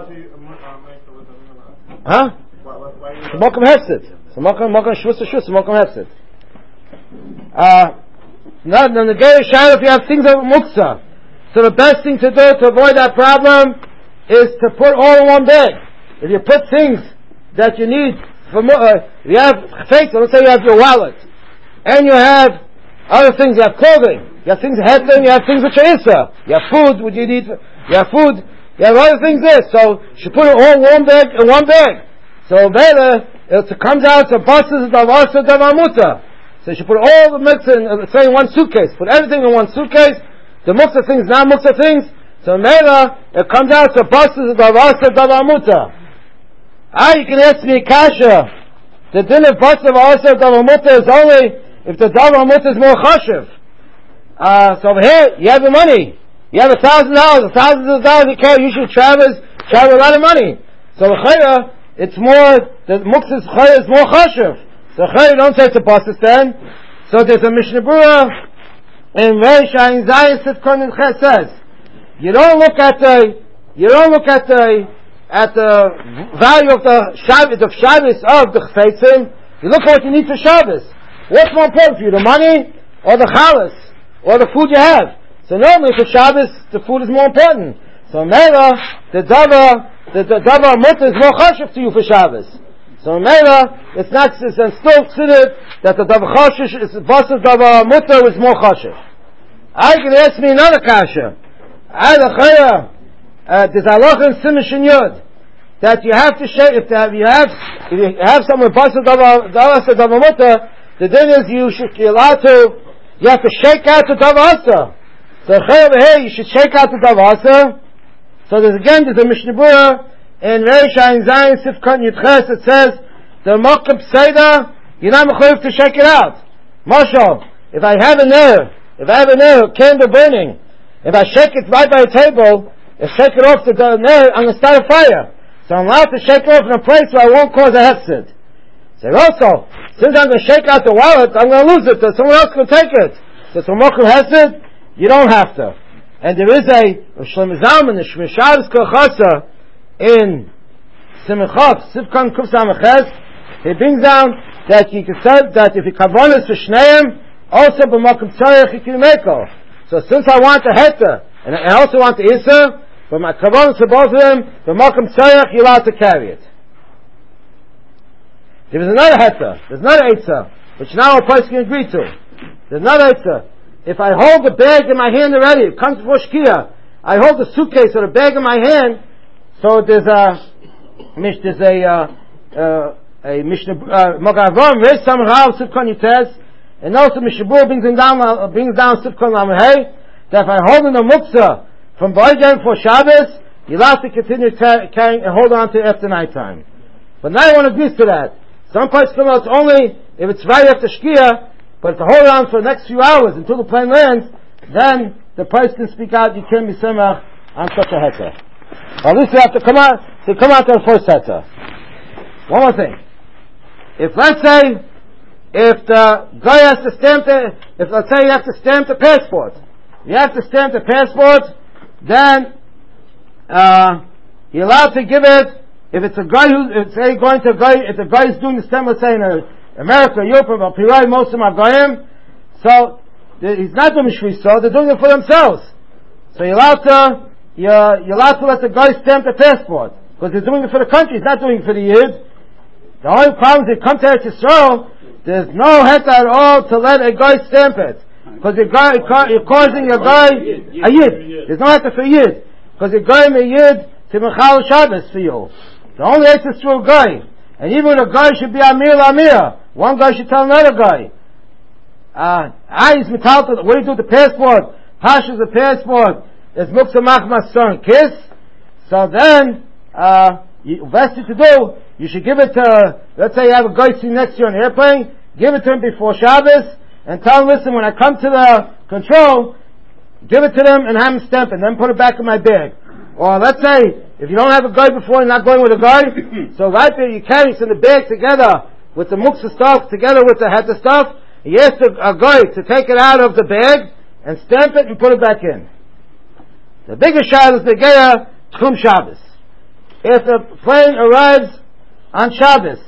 Huh? Mokum hefset. So mokum mokum shvus shvus mokum hefset. Uh. No, no, the gay shayla if you have things of muktzah. So the best thing to do to avoid that problem is to put all in one bag. If you put things that you need for, uh, you have chafetzim, let's say you have your wallet, and you have other things, you have clothing, you have things headling, you have things which are issa, you have food, what you need, you have food, you have other things there. So you should put it all in one bag, in one bag. So later, it comes out, so buses, davasa, davamuta. So you should put all the muktzah in, uh, say, in one suitcase. Put everything in one suitcase. The muktzah things, not muktzah things. So later, it comes out to buses, davasa, davamuta. Ah, you can ask me, kasha. The din of buses, davasa, davamuta is only if the davamuta is more chashiv. Uh, so over here, you have the money. You have a thousand dollars, a thousand dollars you carry. Usually travelers travel a lot of money. So the chayah, it's more, the muktzah's chayah is more chashiv. So chayah don't say to buses then. So there's a Mishnah Berurah in Reish Ayin Zayin Sifkon Ches says, you don't look at the, you don't look at the, at the value of the Shabbos, the Shabbos of the chafetzim. You look at what you need for Shabbos. What's more important for you, the money or the chalas or the food you have? So normally for Shabbos, the food is more important. So Mela, the Dava the, the davar mutter is more chashiv to you for Shabbos. So Mela, it's not, it's still considered that the davar chashiv is basar davar mutter is more chashiv. I can ask me another kasha. I the chaya, uh, there's halach in Simishin Yud that you have to shake if you have if you have someone basar davar davar mutter. The din is you should be allowed to, you have to shake out the davasa. So hey, you should shake out the davasa. So there's again, there's a Mishnah Berurah in Reish Ayin Zayin Sifkot Yitches. It says the Mokum Seder, you're not mechuyev to shake it out. Mashal, if I have an air, if I have an air, candle burning, if I shake it right by the table, I shake it off the nair, I'm going to start a fire. So I'm allowed to shake it off in a place where I won't cause a hefsid. So also, since I'm going to shake out the wallet, I'm going to lose it. So someone else can take it. So some mokum hefsid, you don't have to. And there is a Shlomo Zalman, the Shmisharis Kochasa in Simchot Sifkan Kuf Samachez. He brings down that you can say that if you kavanas for Shneim, also b'makom tzarech you can make all. So since I want the heta and I also want the isa, but my kavanas for both of them, b'makom tzarech you're allowed to carry it. There is another heta, there's another etza, which now a person can agree to. There's another etza. If I hold the bag in my hand already, it comes before Shkia, I hold the suitcase or the bag in my hand, so there's a, there's a, uh, uh, a Mishnah, Mogavam, Reish Samarav, Sifkon Yitez, and also Mishnah Berurah brings him down, uh, brings down Sifkon Lamahei, that if I hold in the muktzah from Boygan for Shabbos, you'll have to continue ta- carrying and hold on to it after night time. But now I want to agree to that. Some parts come out only if it's right after Shkia, but to hold on for the next few hours until the plane lands, then the price can speak out, you can't be semach on such a heta. At least you have to come out, to come out to the first heta. One more thing. If let's say, if the guy has to stamp the, if let's say you have to stamp the passport, you have to stamp the passport, then, uh, you're allowed to give it, if it's a guy who's, if say going to a guy, if the guy is doing the stamp, let's say in America, Europe, or Pirai, most of them are goyim, so, he's not doing shvisa, they're doing it for themselves. So you're allowed to, you're, you're allowed to let the guy stamp the passport, because they're doing it for the country, he's not doing it for the Yid. The only problem is, if you come to Eretz Yisrael, there's no heta at all to let a guy stamp it. Because you're, you're causing a guy, a Yid. There's no heta for a Yid. Because you're going a Yid to Mechal Shabbos for you. The only heta is for a guy. And even a guy should be Amir Amir. One guy should tell another guy. Uh, I is metaltal, what do you do with the passport? Pasha's the passport. It's Muksa Machmas son, kiss. So then, uh, you, best to do, you should give it to, let's say you have a guy sitting next to you on an airplane, give it to him before Shabbos, and tell him, listen, when I come to the control, give it to them and have him stamp it, and then put it back in my bag. Or let's say, if you don't have a guy before, you're not going with a guy, so right there you carry some of the bag together with the muksa stuff, together with the heta stuff, you ask a, a guy to take it out of the bag, and stamp it and put it back in. The biggest shot is the Geya Tchum Shabbos. If the plane arrives on Shabbos,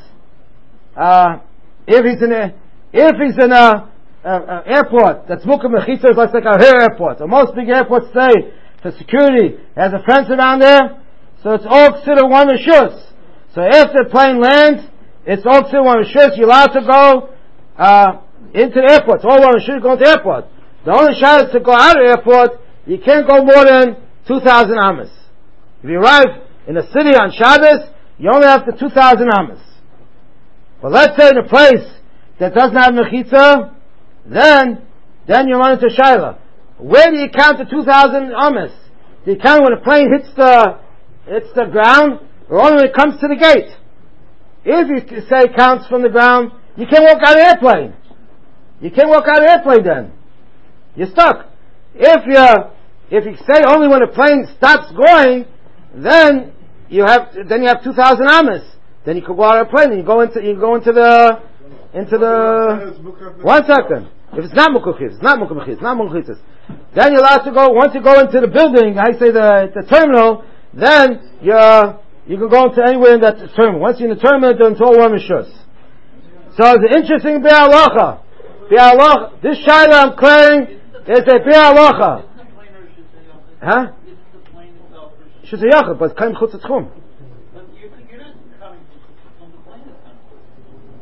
uh, if he's in a, if he's in a, a, a airport that's Mukha Mechitza, like like our here airport, or most big airports today, for security, has a fence around there, so it's all considered one rishus. So after the plane lands, it's all considered one rishus, you're allowed to go, uh, into the airport. It's all one rishus, go into the airport. The only shot is to go out of the airport, you can't go more than two thousand amas. If you arrive in a city on Shabbos, you only have to two thousand amas. But let's say in a place that doesn't have mechitza, then, then you run into Shaila. Where do you count the two thousand amas? Do you count when a plane hits the, hits the ground, or only when it comes to the gate? If you say it counts from the ground, you can't walk out of the airplane. You can't walk out of the airplane then. You're stuck. If you, if you say only when a plane stops going, then you have, then you have two thousand amas. Then you can go out of a plane and you go into, you go into the, into the, one second. If it's not mukuchis, it's not mukuchis, it's not mukuchis. Then you're allowed to go, once you go into the building, I say the, the terminal, then you're, you can go into anywhere in that terminal. Once you're in the terminal, then it's all one rishus. So the interesting bi'alacha, bi'alacha, this shayla I'm clearing is a bi'alacha. Huh? She's a yachid, but it's kaim chutz tchum.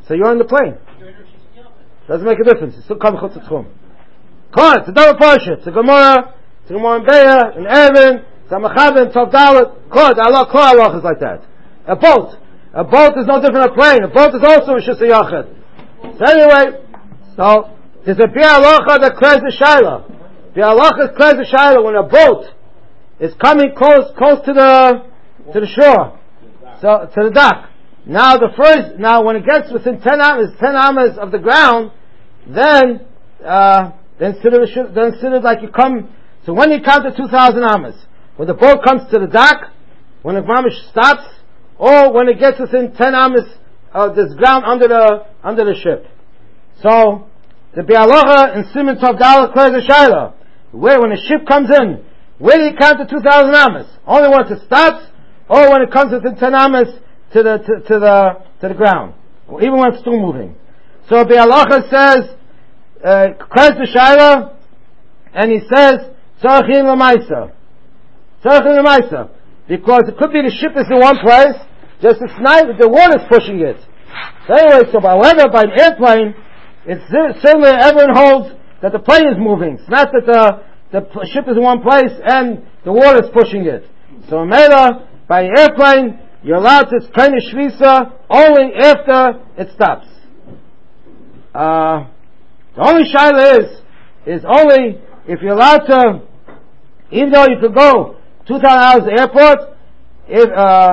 So you're on the plane. Doesn't make a difference. You still come chutz tchum. Kol, it's a double portion. It's a Gemara, it's a Gemara in Beya, in Erevin, it's a Mechaber, Tov Dalet. Kol, the Allah, Kol Allah is like that. A boat. A boat is no different than a plane. A boat is also a Shus Yachid. So anyway, so, there's a Biur Halacha that clears the Shaila. Biur Halacha clears the Shaila when a boat is coming close, close to the, to the shore. So, to the dock. Now the first, now when it gets within ten amas, ten amas of the ground, then, uh, then consider, then consider like you come, so when you count to two thousand amas, when the boat comes to the dock, when the mamish stops, or when it gets within ten amas of this ground under the, under the ship. So, the Biur Halacha in Siman Tov Dalet clears the Shaila. Where, when the ship comes in, where do you count to two thousand amas? Only once it stops, or when it comes within ten amas to the, to, to the, to the ground. Or even when it's still moving. So Biur Halacha says, uh, clears the Shaila, and he says, Tzarachin L'maisa. Tzarachin L'maisa. Because it could be the ship is in one place, just it's not, the water's pushing it. So anyway, so however, by an airplane, it's certainly everyone holds that the plane is moving. It's not that the, the ship is in one place and the water is pushing it. So Mela, by an airplane, you're allowed to claim a shvisa only after it stops. Uh, the only shaila is, is only if you're allowed to, even though you could go two thousand hours to the airport, if, uh,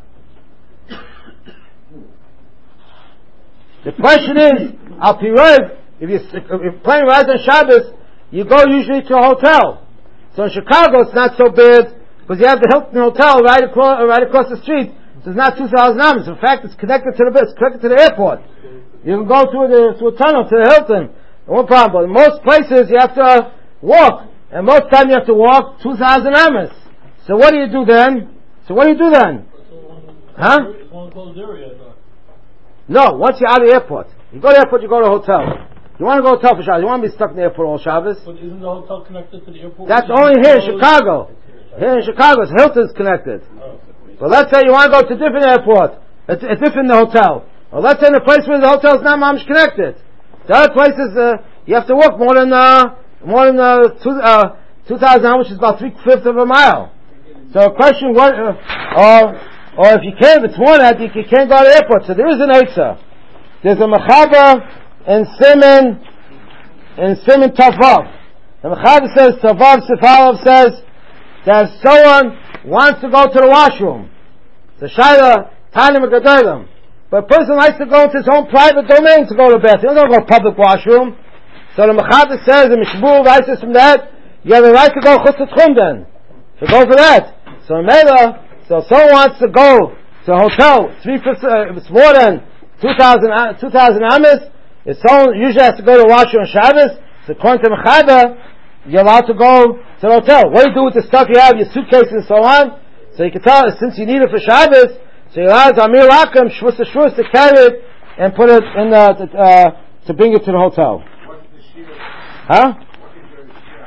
the question is, Al Pirev, if, you, if you're playing right on Shabbos, you go usually to a hotel. So in Chicago it's not so bad, because you have the Hilton Hotel right across, right across the street, so it's not two thousand amas. In fact, it's connected to the, it's connected to the airport. You can go through the, through a tunnel to the Hilton. No problem. But in most places you have to walk. And most time you have to walk two thousand amas. So what do you do then? So what do you do then? Huh? No, once you're out of the airport. You go to the airport, you go to a hotel. You want to go to a hotel for Shabbos. You want to be stuck in the airport all Shabbos. But isn't the hotel connected to the airport? That's only here in Chicago. Here in Chicago, Hilton's connected. But let's say you want to go to a different airport, a, a different hotel. Or let's say in a place where the hotel is not mamish connected. The other places, uh, you have to walk more than, uh, more than, uh, two, uh, two thousand, which is about three-fifths of a mile. So a question, what, uh, or, or if you can't, if it's more than that, you, you can't go to the airport. So there is an Eitzah. There's a Mechaber in Siman, in Siman Tavav. The Mechaber says, Tavav Sifalov says, that if someone wants to go to the washroom, the Shaila, Tanim Gedolim, but a person likes to go into his own private domain to go to the bathroom. He doesn't go to a public washroom. So the Mechaber says, the Mishbur writes from that, you have the right to go chutz tchum then. So go for that. So Mela, so if someone wants to go to a hotel, three fifths, uh, if it's more than two thousand, uh, two thousand amas, if someone usually has to go to the washroom on Shabbos, so according to Mechaber, you're allowed to go to the hotel. What do you do with the stuff you have, your suitcase and so on? So you can tell, since you need it for Shabbos, so you're allowed Amir Lakim, Shvus to Shvus, to carry it and put it in the, the uh, to bring it to the hotel. What's the shear? Huh? What is your shear?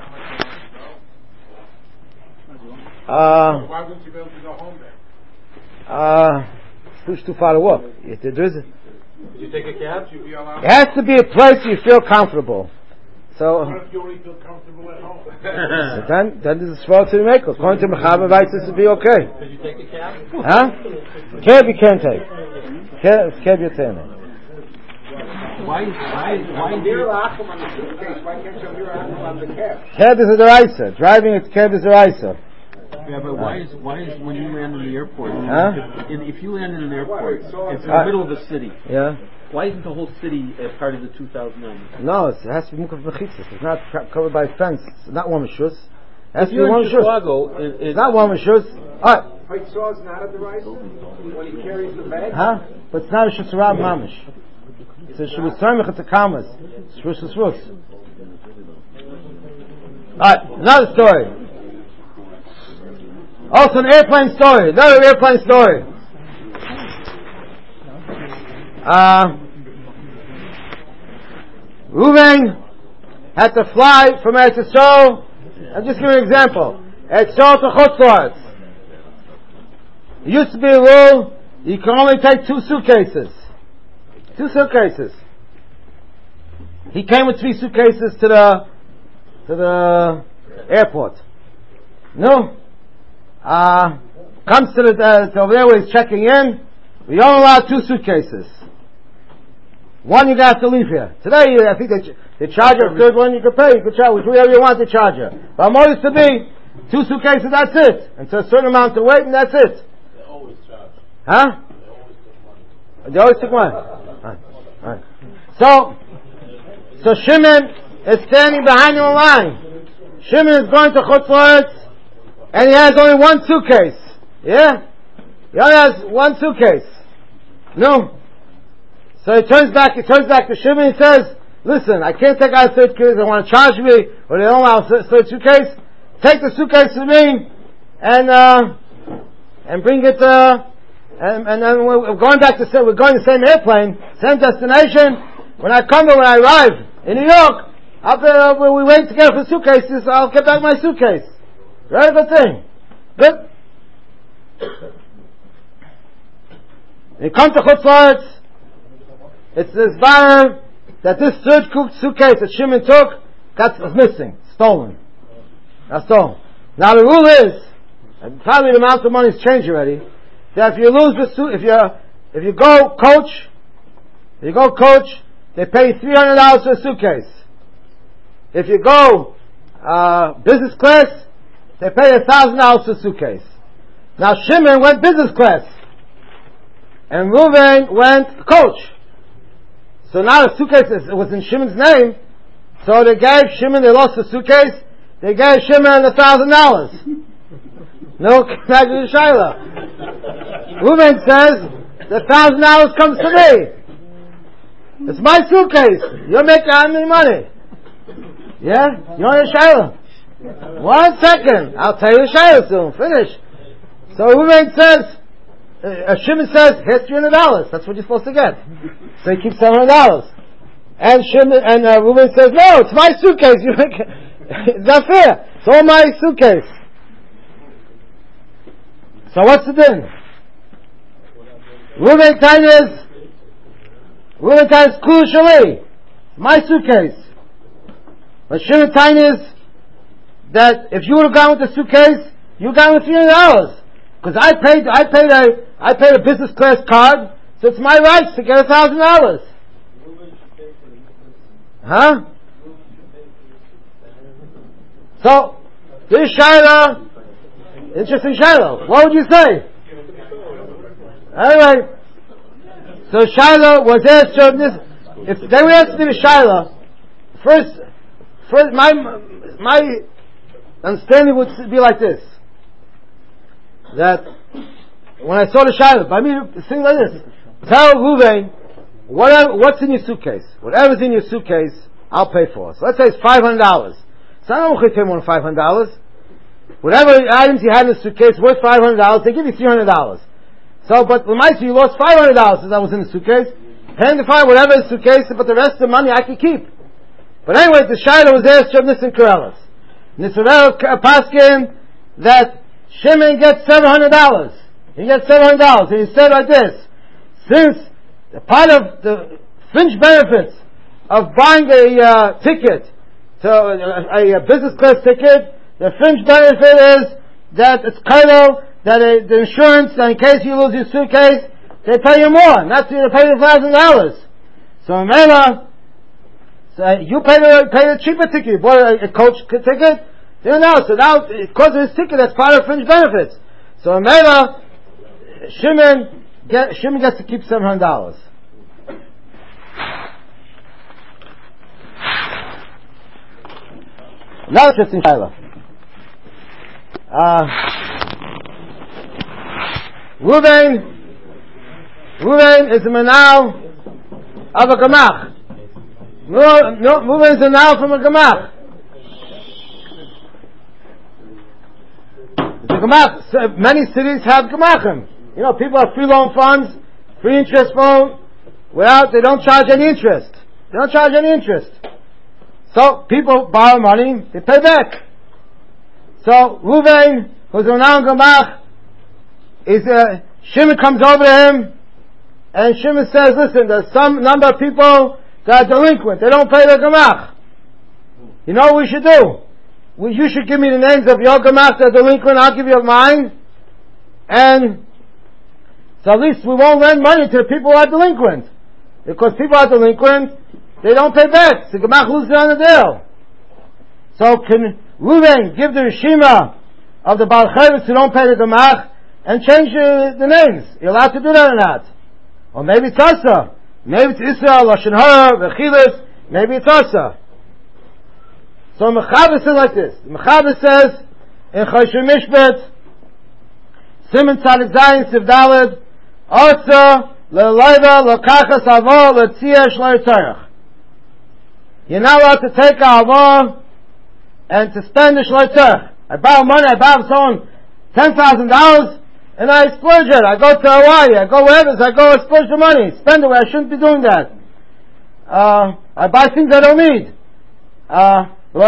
How much Uh, Why wouldn't you be able to go home then? uh, it's too, too far to walk. If there is, Did you take a cab? Should you be allowed? it has to be a place you feel comfortable. So, What if you only feel comfortable at home? so then, then this is for to the maker. According to Mechaber, this would be okay. Did you take a cab? Huh? Cab you can't take. Cab, cab you can't take. Why, why, why Amir Lachim on the suitcase? Why can't you Amir Lachim on the cab? Cab is a deraisa. Driving a cab is a deraisa. Yeah, but why is why is when you land in the airport? Huh? If, if you land in an airport, it's in Uh, the middle of the city. Yeah. Why isn't the whole city a part of the two thousand nine? No, it has to be mukaf mechitzas. It's not co- covered by a fence. It's not one mishus. It has If to be you're one in mishus. Chicago, it, It's not one mishus. Alright. Haitzah is not at the right when he carries the bag? Huh? But it's not a shusarab mamish. It's a shusarab it's a kamas. Shvus shvus. Alright, another story. Also an airplane story. Another airplane story. Uh, Reuven had to fly from Eretz Yisrael. I'll just give you an example. Eretz Yisrael to Chutz La'aretz. It used to be a rule, you can only take two suitcases. Two suitcases. He came with three suitcases to the to the airport. No. Uh, comes to the uh, to over there where he's checking in. We only allow two suitcases. One you got to leave here. Today, I think they, they charge you a third one. You can pay. You can charge whatever you want to charge you. But I'm always to be two suitcases. That's it. And to a certain amount of weight, and that's it. They always charge. Huh? They always took money. They always took one. Right. Right. So, so Shimon is standing behind him in line. Shimon is going to Chutz La'aretz, and he has only one suitcase. Yeah? He only has one suitcase. No. So he turns back, he turns back to Shimon and he says, listen, I can't take out a suitcase, they want to charge me, or they don't allow a third suitcase. Take the suitcase to me, and, uh, and bring it, uh, and, and then we're going back to, we're going the same airplane, same destination. When I come to, when I arrive in New York, after uh, we wait together for suitcases, I'll get back my suitcase. Very good thing. Good. You come to Chutz La'aretz, it's this bar that this third suitcase that Shimon took got was missing, stolen. That's stolen. Now the rule is, and probably the amount of money has changed already, that if you lose the suit, if you if you go coach, if you go coach, they pay three hundred dollars for a suitcase. If you go uh, business class, they pay a thousand dollars for a suitcase. Now Shimon went business class, and Reuven went coach. So now the suitcase was in Shimon's name, so they gave Shimon, they lost the suitcase, they gave Shimon a thousand dollars. No, back to the Shaila. Reuven says, the thousand dollars comes to me. It's my suitcase. You're making any money. Yeah? You're in the Shaila. One second. I'll tell you the Shaila soon. Finish. So Reuven says, Uh, Shimon says, here's three hundred dollars. That's what you're supposed to get. So he keeps seven hundred dollars. And Shimon, and uh, Reuven says, no, it's my suitcase. You make, it's not fair. It's all my suitcase. So what's the din? Reuven time is, Reuven time is Kul Shali. My suitcase. But Shimon time is that if you would have gone with the suitcase, you got with three hundred dollars. Because I paid, I paid a, I paid a business class card, so it's my right to get a thousand dollars. Huh? So, this Shiloh, interesting Shiloh. What would you say? Anyway, so Shiloh was asked to this. If they would ask me to Shiloh, first, first, my my understanding would be like this. That when I saw the Shiloh, I mean, thing like this. Tell Reuven, whatever, what's in your suitcase? Whatever's in your suitcase, I'll pay for. So let's say it's five hundred dollars. So I don't want to pay more than five hundred dollars. Whatever items you had in the suitcase worth five hundred dollars, they give you three hundred dollars. So, but when I see you lost five hundred dollars that was in the suitcase, hand the fine, whatever is the suitcase, but the rest of the money I can keep. But anyway, the Shiloh was asked of Nissen Corellis. Nissen Paskin, that Shimon gets seven hundred dollars. He gets seven hundred dollars. And he said like this, since the part of the fringe benefits of buying a uh, ticket, to a, a business class ticket, the fringe benefit is that it's kind that a, the insurance, that in case you lose your suitcase, they pay you more. Not to pay you one thousand dollars. So Mela, so you pay the, pay the cheaper ticket. You bought a, a coach ticket, you know, so now, because of his ticket, that's part of fringe benefits. So Mela, Shimon, get, Shimon gets to keep seven hundred dollars. Another interesting Shiloh. Uh, Reuven, Reuven is a manal of a gemach. No, no, Reuven is a manal from a gemach. The gemach, many cities have gemachim. You know, people have free loan funds, free interest loan, without, they don't charge any interest. They don't charge any interest. So, people borrow money, they pay back. So, Reuven, who's a non gemach, is, uh, Shimon comes over to him, and Shimon says, listen, there's some number of people that are delinquent. They don't pay their gemach. You know what we should do? We, you should give me the names of your gemach that are delinquent. I'll give you mine. And so at least we won't lend money to the people who are delinquent. Because people are delinquent, they don't pay back. The gemach loses on the deal. So can Reuven give the Rishima of the Baal Chayvitz who don't pay the gemach and change uh, the names? You're allowed to do that or not? Or maybe it's Asa. Maybe it's Israel, Lashon Hara, Vechilis. Maybe it's Asa. So Mechaber says like this. Mechaber says in Choshen Mishpat, Siman Tzadik Zayin Siv Daled, Asa le'loiva lokachas avo le'tzia shlo yitzarech. You're not allowed to take a avo and to spend the shlo yitzarech. I borrow money, I borrow someone ten thousand dollars, and I splurge it. I go to Hawaii, I go wherever, I go and splurge the money, spend it where I shouldn't be doing that. Uh, I buy things I don't need. Uh,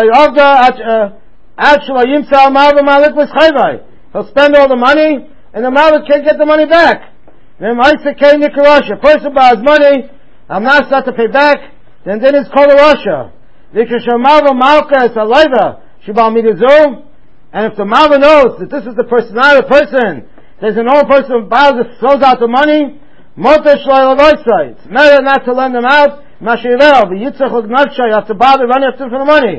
actually, he'll spend all the money, and the Malik can't get the money back. Then a person buys money, I'm not supposed to pay back, then then it's called a Russia. And if the Malva knows that this is the person, not a person, there's an old person who buys it, throws out the money, it's better not to lend them out. You have to bother running after for the money.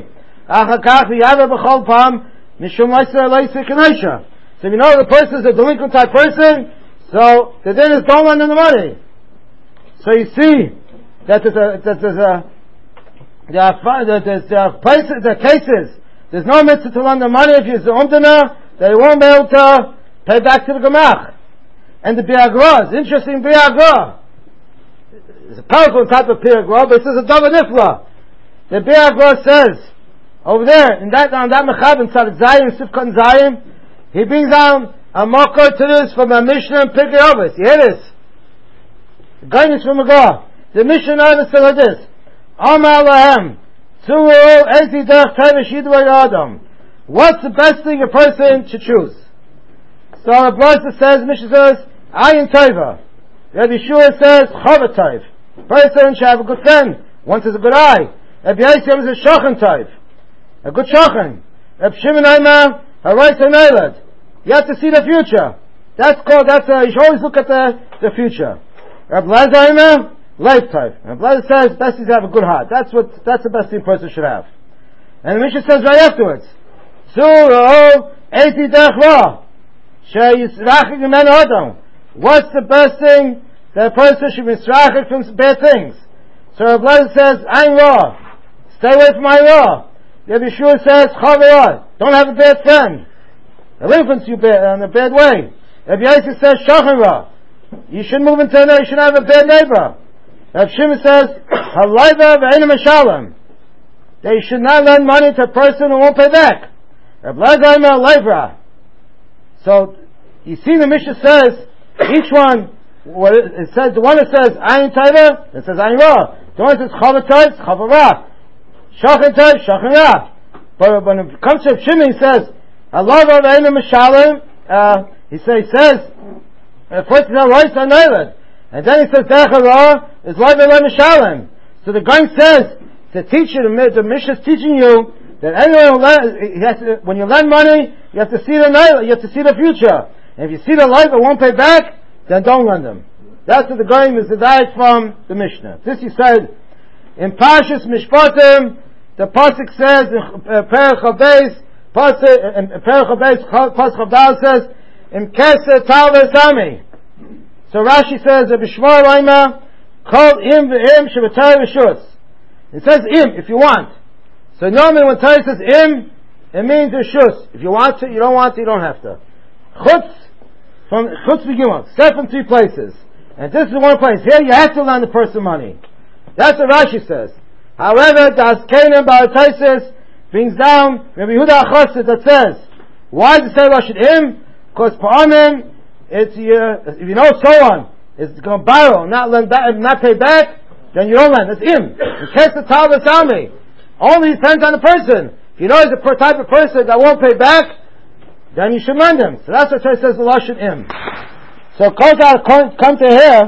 So if you know the person is a delinquent type person, so the din is don't lend them the money. So you see that there's a, that there's a, there are, there's, there are places, there are cases, there's no mitzvah to lend the money if you're the umdana, that you won't be able to pay back to the gemach. And the biagra is interesting. Biagra, it's a powerful type of biagra, but this is a davar nifla. The biagra says over there in that on that mechab in Tzadik Zayin Sifkon Zayin, he brings down a makor to this from a Mishnah and Pirkei Avos. You hear this? The guidance from a God. The Mishnah Avos says like this: Amar lahem tzuru ezi derech teva shidvay adam. What's the best thing a person should choose? So Rabbi Blaser says, Mishnah says, Ayin Tova. Rabbi Yeshua says, Chava Tov. Person should have a good friend. One says a good eye. Rabbi Yosef says, Shochan Tov. A good Shochan. Rabbi Shimon Aimer, Harais HaNeilad. You have to see the future. That's called, that's a, you should always look at the, the future. Rabbi Blaser Aimer, Life Tov. Rabbi Blaser says, best is to have a good heart. That's what, that's the best thing a person should have. And the Mishnah says right afterwards, Tzuru ezi derech ra. What's the best thing that a person should be misrachik from bad things? So Rabbi Blaser says, Ayin Ra. Stay away from Ayin Ra. Rabbi Yeshua says, Chavara. Don't have a bad friend. It'll influence you bad, in a bad way. Rabbi Yosef says, Shochan Ra. You shouldn't move into a neighbor, you shouldn't have a bad neighbor. Rabbi Shimon says, Halayva v'einu meshalem. That you should not lend money to a person who won't pay back. Rabbi Blaser Aimer Halayva. So, you see the Mishnah says, each one, what it, it says, the one that says, Ayin Tova, it says Ayin Ra. The one that says, Chava Tov, Chava Ra. Shochan Tov, Shochan Ra. But when it comes to Shimon, he says, Allah V'einu Meshalem, uh, he says, he says, uh, first he says, Rois HaNeilad. And then he says, Derech Ra is Lai V'einu Meshalem. So the guy says, the teacher, the, the Mishnah is teaching you, that anyone who lend, he has to, when you lend money, you have to see the night, you have to see the future. And if you see the life and won't pay back, then don't lend them. That's what the Goyim is the diet from the Mishnah. This he said in Parshas Mishpatim. The pasuk says in Perek Chav Pasuk in Perek Chav Pasuk Chavdal says in Keser Tal V'Sami. So Rashi says a Bishmar Laima called Im V'Im Shabbatai V'Shus. It says Im if you want. So normally when Torah says Im, it means Rishus. If you want to, you don't want to, you don't have to. Chutz, from Chutz Begimel, except from three places. And this is one place. Here you have to lend the person money. That's what Rashi says. However, the Askenim Barataisis brings down Rabbi Yehuda Achosid that says, why does it say Rashid Im? Because Pa'amim, it's, uh, if you know someone is going to borrow, not lend back, not pay back, then you don't lend. That's Im. In case the Talmud Sami, only depends on the person. If you know he's the type of person that won't pay back, then you should lend him. So that's what Torah says the Lashon Im. So Kol come to here,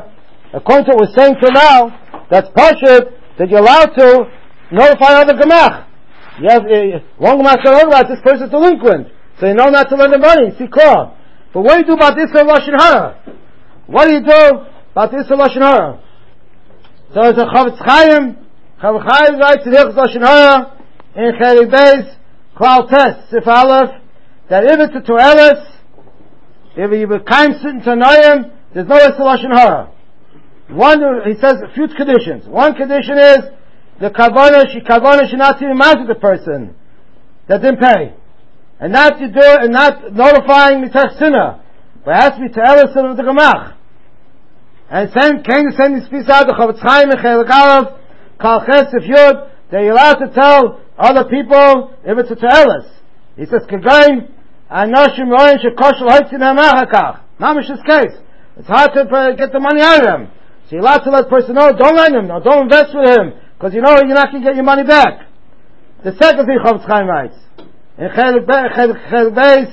according to what we're saying till now, that's pashut, that you're allowed to notify other gemach. You have, uh, one gemach said, oh, this person's delinquent. So you know not to lend the money, see call. But what do you do about this Lashon Hara? What do you do about this Lashon Hara? So there's a Chavetz Chaim, Chavetz Chaim writes in Hilchos Lashon Hara, in Chelik Beis, Klal Tes, Sif Aleph, that if it's a Toelis, if you become sitting to Noyim, there's no Lashon Hara. One, he says a few conditions. One condition is, the Kavanah, she Kavanah should not even matter the person that didn't pay. And not to do it, and not notifying Mitach Sinah. But it has to be Toelis of the Gemach. And send, can you send this piece out to Chavetz Chaim and Chelik Aleph, Kal Chesef Yud, that you're allowed to tell other people if it's a Toelis. He says, Kagain, Anoshim Roin Shekoshel Haitzin HaMachakach. Mamish's case. It's hard to uh, get the money out of him. So you're allowed to let the person know, don't lend him, no, don't invest with him, because you know you're not going to get your money back. The second thing Chavetz Chaim writes, in Chelik Beis,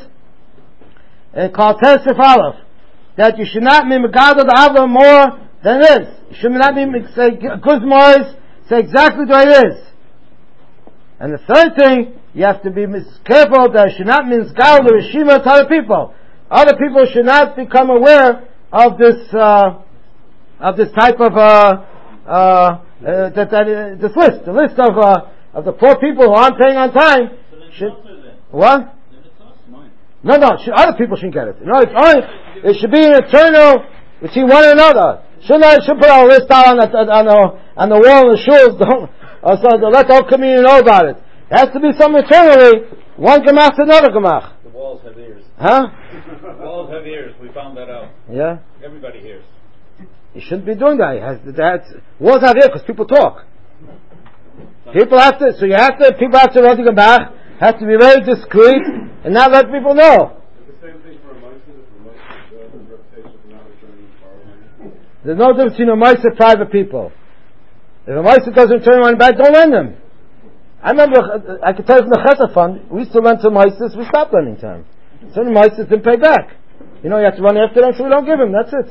in Kal Tesef Aleph, that you should not be megadol the avla more than it is. You should not be say guzmois, say exactly the way it is. And the third thing, you have to be careful that you should not misgadol the reshima to other people. Other people should not become aware of this uh, of this type of uh, uh, uh, that, that uh, this list, the list of uh, of the poor people who aren't paying on time. Should, what? No, no, should, other people shouldn't get it. No, it's only, it should be an eternal between one another. Shouldn't I should put our list out on the on the on the wall in the shuls? Don't uh, so to let the whole community know about it. It has to be something eternally. One gemach to another gemach. The walls have ears. Huh? The walls have ears. We found that out. Yeah. Everybody hears. You shouldn't be doing that. It has, that's, walls have ears because people talk. People have to. So you have to. People have to run the gemach. Have to be very discreet and not let people know. The same thing for a Meister, if a Meister has a reputation for not returning borrowing. There's no difference between a Meister and private people. If a Meister doesn't return money back, don't lend them. I remember, I can tell you from the Chesed Fund, we used to lend to Meisters, we stopped lending to them. Certain Meisters didn't pay back. You know, you have to run after them, so we don't give them, that's it.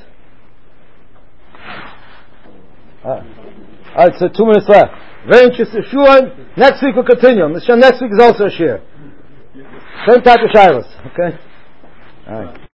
Alright, so two minutes left. Very interesting. Sure. Next week we'll continue. Next week is also a shir. Same type of shilas. Okay? Alright.